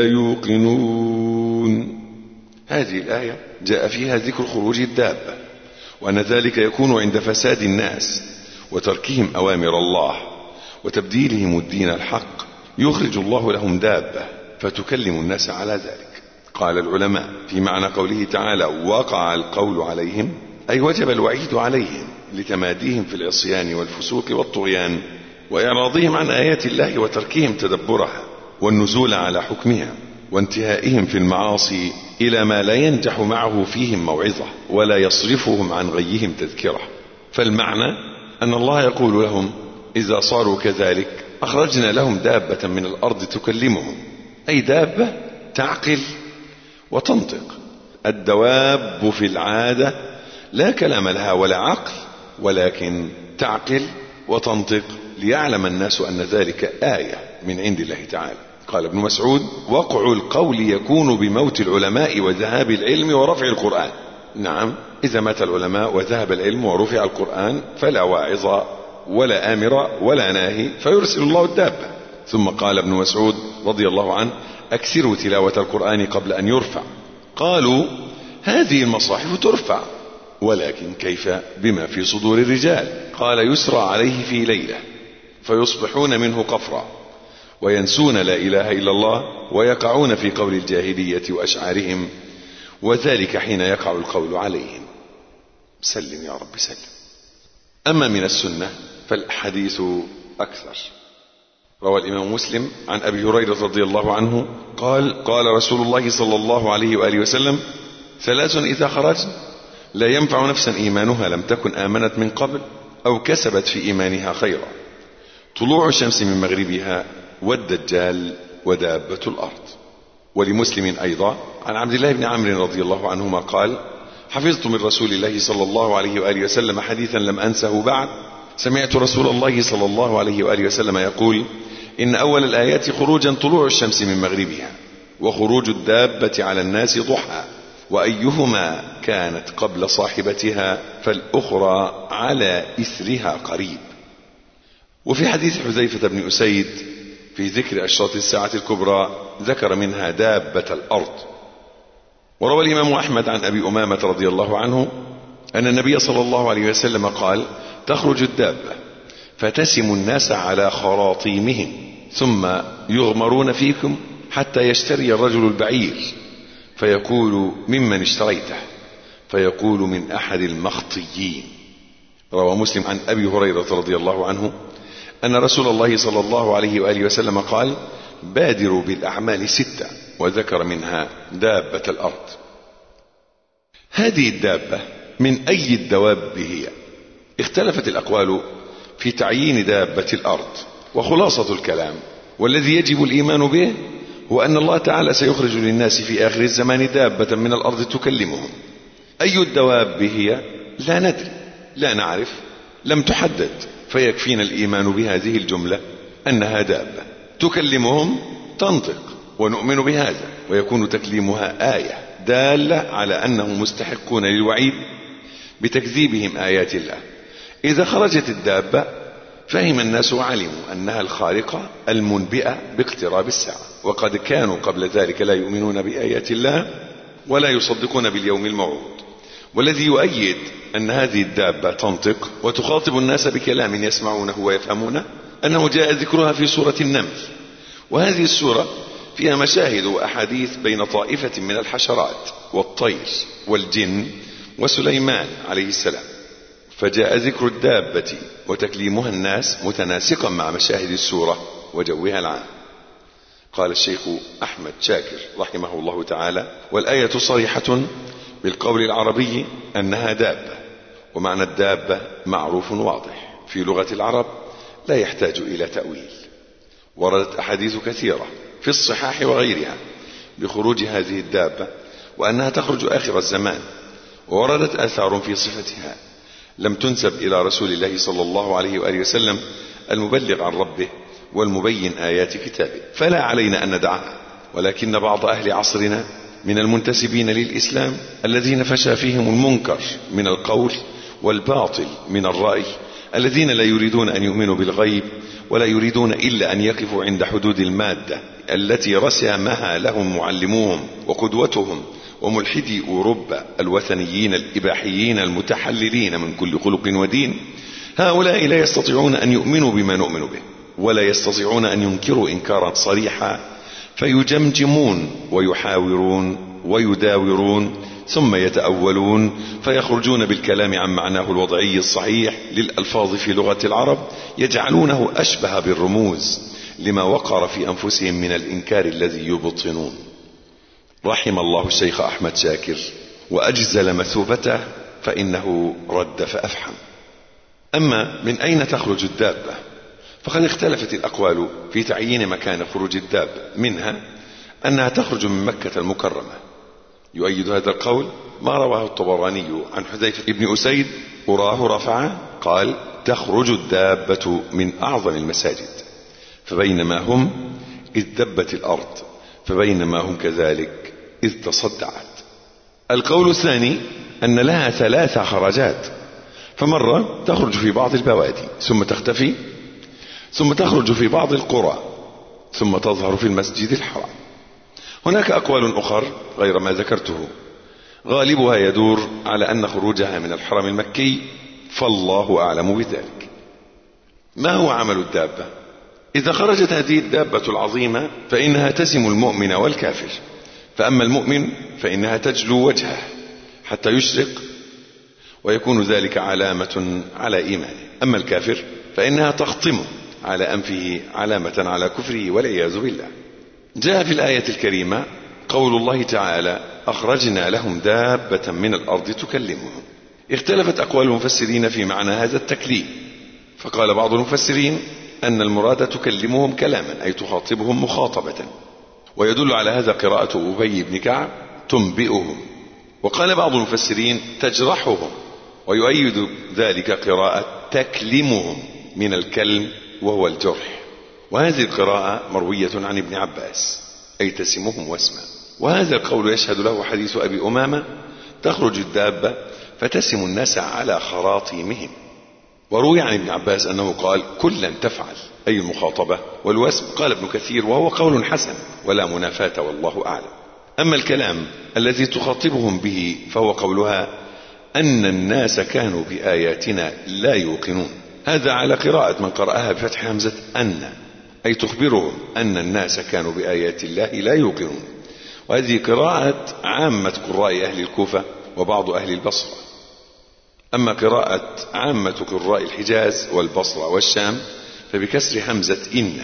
يوقنون. هذه الآية جاء فيها ذكر خروج الدابة، وأن ذلك يكون عند فساد الناس وتركهم أوامر الله وتبديلهم الدين الحق، يخرج الله لهم دابة فتكلم الناس على ذلك. قال العلماء في معنى قوله تعالى: وقع القول عليهم، أي وجب الوعيد عليهم لتماديهم في العصيان والفسوق والطغيان وإعراضهم عن آيات الله وتركهم تدبرها والنزول على حكمها وانتهائهم في المعاصي إلى ما لا ينجح معه فيهم موعظة ولا يصرفهم عن غيهم تذكرة. فالمعنى أن الله يقول لهم: إذا صاروا كذلك أخرجنا لهم دابة من الأرض تكلمهم، أي دابة تعقل وتنطق. الدواب في العادة لا كلام لها ولا عقل، ولكن تعقل وتنطق ليعلم الناس أن ذلك آية من عند الله تعالى. قال ابن مسعود: وقع القول يكون بموت العلماء وذهاب العلم ورفع القرآن. نعم، إذا مات العلماء وذهب العلم ورفع القرآن فلا واعظ ولا آمر ولا ناهي، فيرسل الله الدابة. ثم قال ابن مسعود رضي الله عنه: أكثروا تلاوة القرآن قبل أن يرفع. قالوا: هذه المصاحف ترفع، ولكن كيف بما في صدور الرجال؟ قال: يسرى عليه في ليلة فيصبحون منه قفرا وينسون لا إله إلا الله ويقعون في قول الجاهلية وأشعارهم، وذلك حين يقع القول عليهم. سلم يا رب سلم. أما من السنة فالحديث أكثر. روى الإمام مسلم عن أبي هريرة رضي الله عنه قال: قال رسول الله صلى الله عليه وآله وسلم: ثلاث إذا خرجن لا ينفع نفسا إيمانها لم تكن آمنت من قبل أو كسبت في إيمانها خيرا: طلوع الشمس من مغربها والدجال ودابة الأرض. ولمسلم أيضا عن عبد الله بن عمرو رضي الله عنهما قال: حفظت من رسول الله صلى الله عليه وآله وسلم حديثا لم أنسه بعد: سمعت رسول الله صلى الله عليه وآله وسلم يقول: إن أول الآيات خروجا طلوع الشمس من مغربها، وخروج الدابة على الناس ضحى، وأيهما كانت قبل صاحبتها فالأخرى على إثرها قريب. وفي حديث حذيفة بن أسيد في ذكر أشراط الساعة الكبرى ذكر منها دابة الأرض. وروى الإمام أحمد عن أبي أمامة رضي الله عنه أن النبي صلى الله عليه وسلم قال: تخرج الدابة فتسم الناس على خراطيمهم ثم يغمرون فيكم حتى يشتري الرجل البعير فيقول: ممن اشتريته؟ فيقول: من أحد المخطيين. روى مسلم عن أبي هريرة رضي الله عنه أن رسول الله صلى الله عليه وآله وسلم قال: بادروا بالأعمال 6، وذكر منها دابة الأرض. هذه الدابة من أي الدواب هي؟ اختلفت الأقوال في تعيين دابة الأرض، وخلاصة الكلام والذي يجب الإيمان به هو أن الله تعالى سيخرج للناس في آخر الزمان دابة من الأرض تكلمهم. أي الدواب هي؟ لا ندري، لا نعرف، لم تحدد، فيكفينا الإيمان بهذه الجملة أنها دابة تكلمهم تنطق، ونؤمن بهذا، ويكون تكليمها آية دالة على أنهم مستحقون للوعيد بتكذيبهم آيات الله. إذا خرجت الدابة فهم الناس وعلموا أنها الخارقة المنبئة باقتراب الساعة، وقد كانوا قبل ذلك لا يؤمنون بآيات الله ولا يصدقون باليوم الموعود. والذي يؤيد أن هذه الدابة تنطق وتخاطب الناس بكلام يسمعونه ويفهمونه أنه جاء ذكرها في سورة النمل، وهذه السورة فيها مشاهد وأحاديث بين طائفة من الحشرات والطير والجن وسليمان عليه السلام، فجاء ذكر الدابة وتكليمها الناس متناسقا مع مشاهد السورة وجوها العام. قال الشيخ أحمد شاكر رحمه الله تعالى: والآية صريحة بالقول العربي أنها دابة، ومعنى الدابة معروف واضح في لغة العرب لا يحتاج إلى تأويل. وردت أحاديث كثيرة في الصحاح وغيرها بخروج هذه الدابة وأنها تخرج آخر الزمان، ووردت آثار في صفتها لم تنسب إلى رسول الله صلى الله عليه وآله وسلم المبلغ عن ربه والمبين آيات كتابه، فلا علينا أن ندعها. ولكن بعض أهل عصرنا من المنتسبين للإسلام الذين فشى فيهم المنكر من القول والباطل من الرأي، الذين لا يريدون أن يؤمنوا بالغيب ولا يريدون إلا أن يقفوا عند حدود المادة التي رسمها لهم معلموهم وقدوتهم وملحدي أوروبا الوثنيين الإباحيين المتحللين من كل خلق ودين، هؤلاء لا يستطيعون أن يؤمنوا بما نؤمن به، ولا يستطيعون أن ينكروا إنكارا صريحا، فيجمجمون ويحاورون ويداورون ثم يتأولون فيخرجون بالكلام عن معناه الوضعي الصحيح للألفاظ في لغة العرب، يجعلونه أشبه بالرموز لما وقر في أنفسهم من الإنكار الذي يبطنون. رحم الله الشيخ أحمد شاكر وأجزل مثوبته، فإنه رد فأفحم. أما من أين تخرج الدابة؟ فقد اختلفت الأقوال في تعيين مكان خروج الدابة، منها أنها تخرج من مكة المكرمة. يؤيد هذا القول ما رواه الطبراني عن حذيفة بن أسيد أراه رفعه قال: تخرج الدابة من أعظم المساجد، فبينما هم إذ دبت الأرض، فبينما هم كذلك إذ تصدعت. القول الثاني أن لها 3 خرجات، فمرة تخرج في بعض البوادي ثم تختفي، ثم تخرج في بعض القرى، ثم تظهر في المسجد الحرام. هناك أقوال أخر غير ما ذكرته، غالبها يدور على أن خروجها من الحرم المكي، فالله أعلم بذلك. ما هو عمل الدابة؟ إذا خرجت هذه الدابة العظيمة فإنها تسم المؤمن والكافر، فأما المؤمن فإنها تجلو وجهه حتى يشرق ويكون ذلك علامة على إيمانه، أما الكافر فإنها تخطم على أنفه علامة على كفره والعياذ بالله. جاء في الآية الكريمة قول الله تعالى: أخرجنا لهم دابة من الأرض تكلمهم. اختلفت أقوال المفسرين في معنى هذا التكليم، فقال بعض المفسرين أن المراد تكلمهم كلاما، أي تخاطبهم مخاطبة، ويدل على هذا قراءة أبي بن كعب تنبئهم. وقال بعض المفسرين تجرحهم، ويؤيد ذلك قراءة تكلمهم من الكلم وهو الجرح، وهذه القراءة مروية عن ابن عباس، أي تسمهم واسما. وهذا القول يشهد له حديث أبي أمامة: تخرج الدابة فتسم الناس على خراطيمهم. وروي عن ابن عباس أنه قال: كلا تفعل، أي المخاطبة والوسم. قال ابن كثير: وهو قول حسن ولا منافاة والله أعلم. أما الكلام الذي تخاطبهم به فهو قولها: أن الناس كانوا بآياتنا لا يوقنون. هذا على قراءة من قرأها بفتح همزة أن، أي تخبرهم أن الناس كانوا بآيات الله لا يوقنون. وهذه قراءة عامة قراء أهل الكوفة وبعض أهل البصرة. أما قراءة عامة قراء الحجاز والبصرة والشام فبكسر همزة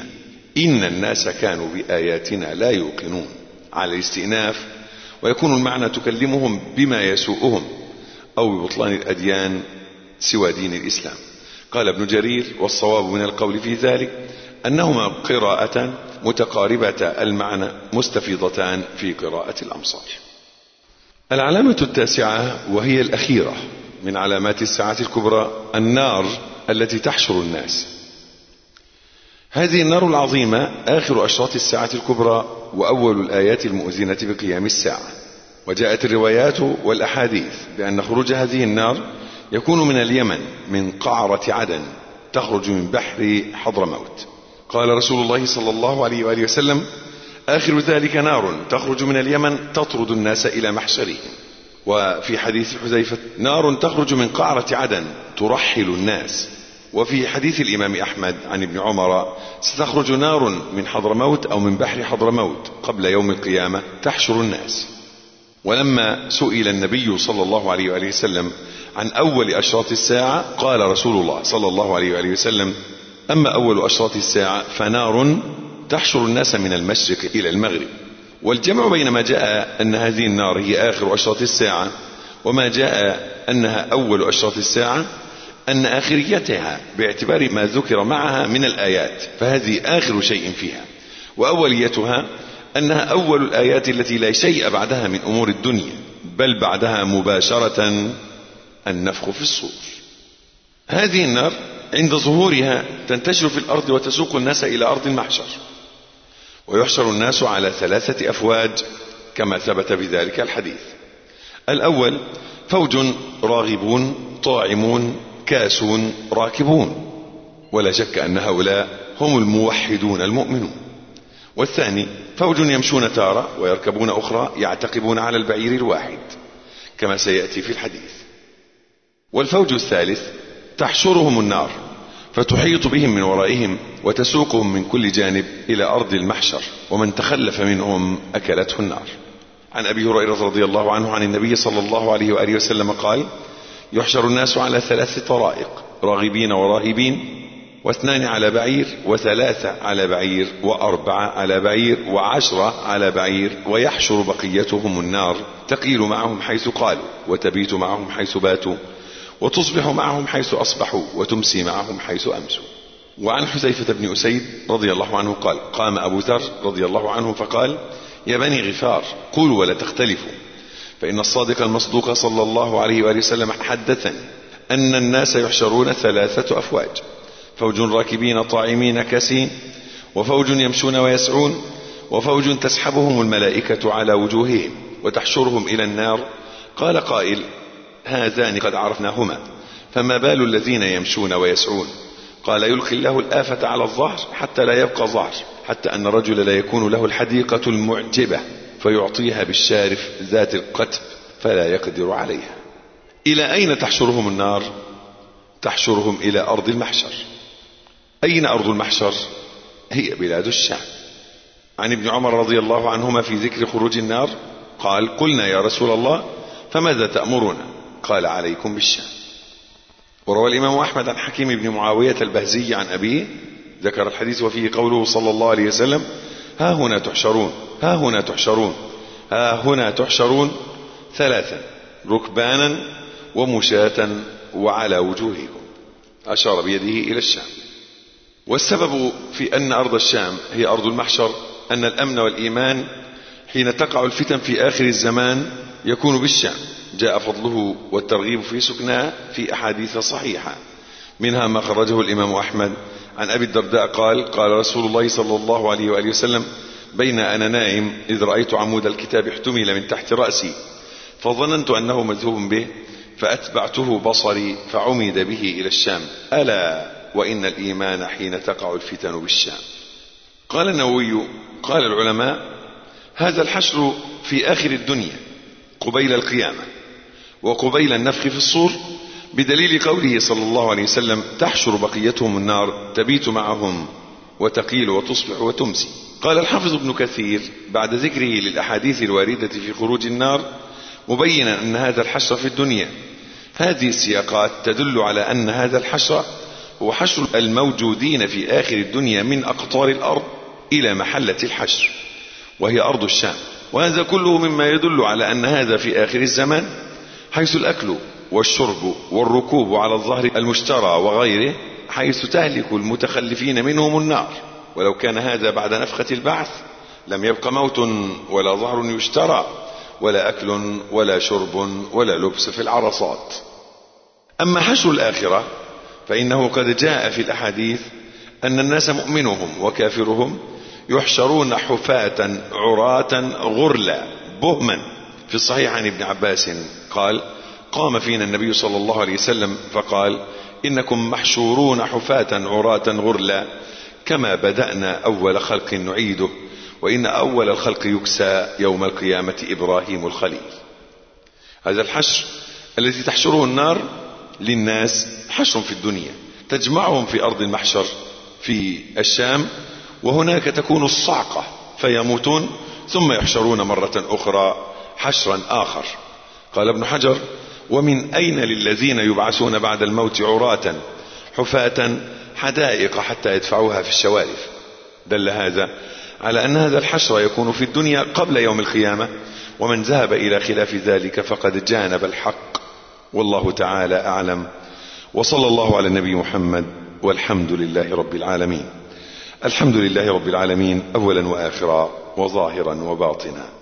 إن الناس كانوا بآياتنا لا يوقنون على الاستئناف، ويكون المعنى تكلمهم بما يسوءهم أو ببطلان الأديان سوى دين الإسلام. قال ابن جرير: والصواب من القول في ذلك أنهما قراءة متقاربة المعنى مستفيضتان في قراءة الأمصار. العلامة التاسعة وهي الأخيرة من علامات الساعة الكبرى النار التي تحشر الناس. هذه النار العظيمة آخر أشراط الساعة الكبرى وأول الآيات المؤذنة بقيام الساعة. وجاءت الروايات والأحاديث بأن خروج هذه النار يكون من اليمن من قعرة عدن تخرج من بحر حضرموت. قال رسول الله صلى الله عليه وآله وسلم: آخر ذلك نار تخرج من اليمن تطرد الناس إلى محشرهم. وفي حديث حذيفة: نار تخرج من قعرة عدن ترحل الناس. وفي حديث الإمام أحمد عن ابن عمر: ستخرج نار من حضرموت أو من بحر حضرموت قبل يوم القيامة تحشر الناس. ولما سئل النبي صلى الله عليه وآله وسلم عن أول أشراط الساعة قال رسول الله صلى الله عليه وآله وسلم: أما أول أشراط الساعة فنار تحشر الناس من المشرق إلى المغرب. والجمع بين ما جاء أن هذه النار هي آخر أشراط الساعة وما جاء أنها أول أشراط الساعة أن آخريتها باعتبار ما ذكر معها من الآيات، فهذه آخر شيء فيها. وأوليتها أنها أول الآيات التي لا شيء بعدها من أمور الدنيا، بل بعدها مباشرة النفخ في الصور. هذه النار عند ظهورها تنتشر في الأرض وتسوق الناس إلى أرض المحشر، ويحشر الناس على 3 أفواج كما ثبت بذلك الحديث. الأول فوج راغبون طاعمون كاسون راكبون، ولا شك أن هؤلاء هم الموحدون المؤمنون. والثاني فوج يمشون تارة ويركبون أخرى يعتقبون على البعير الواحد كما سيأتي في الحديث. والفوج الثالث تحشرهم النار فتحيط بهم من ورائهم وتسوقهم من كل جانب إلى أرض المحشر، ومن تخلف منهم أكلته النار. عن أبي هريرة رضي الله عنه عن النبي صلى الله عليه وآله وسلم قال: يحشر الناس على 3 طرائق، راغبين وراهبين، 2 على بعير، 3 على بعير، 4 على بعير، 10 على بعير، ويحشر بقيتهم النار تقيل معهم حيث قالوا، وتبيت معهم حيث باتوا، وتصبح معهم حيث أصبحوا، وتمسي معهم حيث أمسوا. وعن حذيفة بن أسيد رضي الله عنه قال: قام أبو ذر رضي الله عنه فقال: يا بني غفار قولوا ولا تختلفوا، فإن الصادق المصدوق صلى الله عليه وآله وسلم حدثني أن الناس يحشرون 3 أفواج: فوج راكبين طاعمين كاسين، وفوج يمشون ويسعون، وفوج تسحبهم الملائكة على وجوههم وتحشرهم إلى النار. قال قائل: هذان قد عرفناهما، فما بال الذين يمشون ويسعون؟ قال: يلقي الله الآفة على الظهر حتى لا يبقى ظهر، حتى أن الرجل لا يكون له الحديقة المعجبة فيعطيها بالشارف ذات القتب فلا يقدر عليها. إلى أين تحشرهم النار؟ تحشرهم إلى أرض المحشر. أين أرض المحشر؟ هي بلاد الشام. عن ابن عمر رضي الله عنهما في ذكر خروج النار قال: قلنا يا رسول الله فماذا تأمرنا؟ قال: عليكم بالشام. وروى الإمام أحمد عن حكيم بن معاوية البهزي عن أبيه ذكر الحديث وفيه قوله صلى الله عليه وسلم: ها هنا تحشرون، ها هنا تحشرون، ها هنا تحشرون 3 ركبانا ومشاة وعلى وجوهكم. أشار بيده إلى الشام. والسبب في أن أرض الشام هي أرض المحشر أن الأمن والإيمان حين تقع الفتن في آخر الزمان يكون بالشام. جاء فضله والترغيب في سكنها في أحاديث صحيحة، منها ما خرجه الإمام أحمد عن أبي الدرداء قال: قال رسول الله صلى الله عليه وآله وسلم: بين أنا نائم إذ رأيت عمود الكتاب احتمل من تحت رأسي فظننت أنه مذهوب به فأتبعته بصري فعمد به إلى الشام، ألا وإن الإيمان حين تقع الفتن بالشام. قال النووي: قال العلماء: هذا الحشر في آخر الدنيا قبيل القيامة وقبيل النفخ في الصور، بدليل قوله صلى الله عليه وسلم: تحشر بقيتهم النار تبيت معهم وتقيل وتصبح وتمسي. قال الحافظ ابن كثير بعد ذكره للأحاديث الواردة في خروج النار مبينا أن هذا الحشر في الدنيا. هذه السياقات تدل على أن هذا الحشر هو حشر الموجودين في آخر الدنيا من أقطار الأرض إلى محلة الحشر وهي أرض الشام. وهذا كله مما يدل على أن هذا في آخر الزمان، حيث الأكل والشرب والركوب على الظهر المشترى وغيره، حيث تهلك المتخلفين منهم النار. ولو كان هذا بعد نفخة البعث لم يبق موت ولا ظهر يشترى ولا أكل ولا شرب ولا لبس في العرصات. أما حشر الآخرة فإنه قد جاء في الأحاديث أن الناس مؤمنهم وكافرهم يحشرون حفاة عراة غرلا بهما. في الصحيح عن ابن عباس قال: قام فينا النبي صلى الله عليه وسلم فقال: إنكم محشورون حفاة عراة غرلا كما بدأنا أول خلق نعيده، وإن أول الخلق يكسى يوم القيامة إبراهيم الخليل. هذا الحشر الذي تحشره النار للناس حشر في الدنيا تجمعهم في أرض المحشر في الشام، وهناك تكون الصعقة فيموتون ثم يحشرون مرة أخرى حشرا آخر. قال ابن حجر: ومن أين للذين يبعثون بعد الموت عراة حفاة حدائق حتى يدفعوها في الشوارف؟ دل هذا على أن هذا الحشر يكون في الدنيا قبل يوم القيامة، ومن ذهب إلى خلاف ذلك فقد جانب الحق، والله تعالى أعلم. وصلى الله على النبي محمد، والحمد لله رب العالمين. الحمد لله رب العالمين أولا وآخرا وظاهرا وباطنا.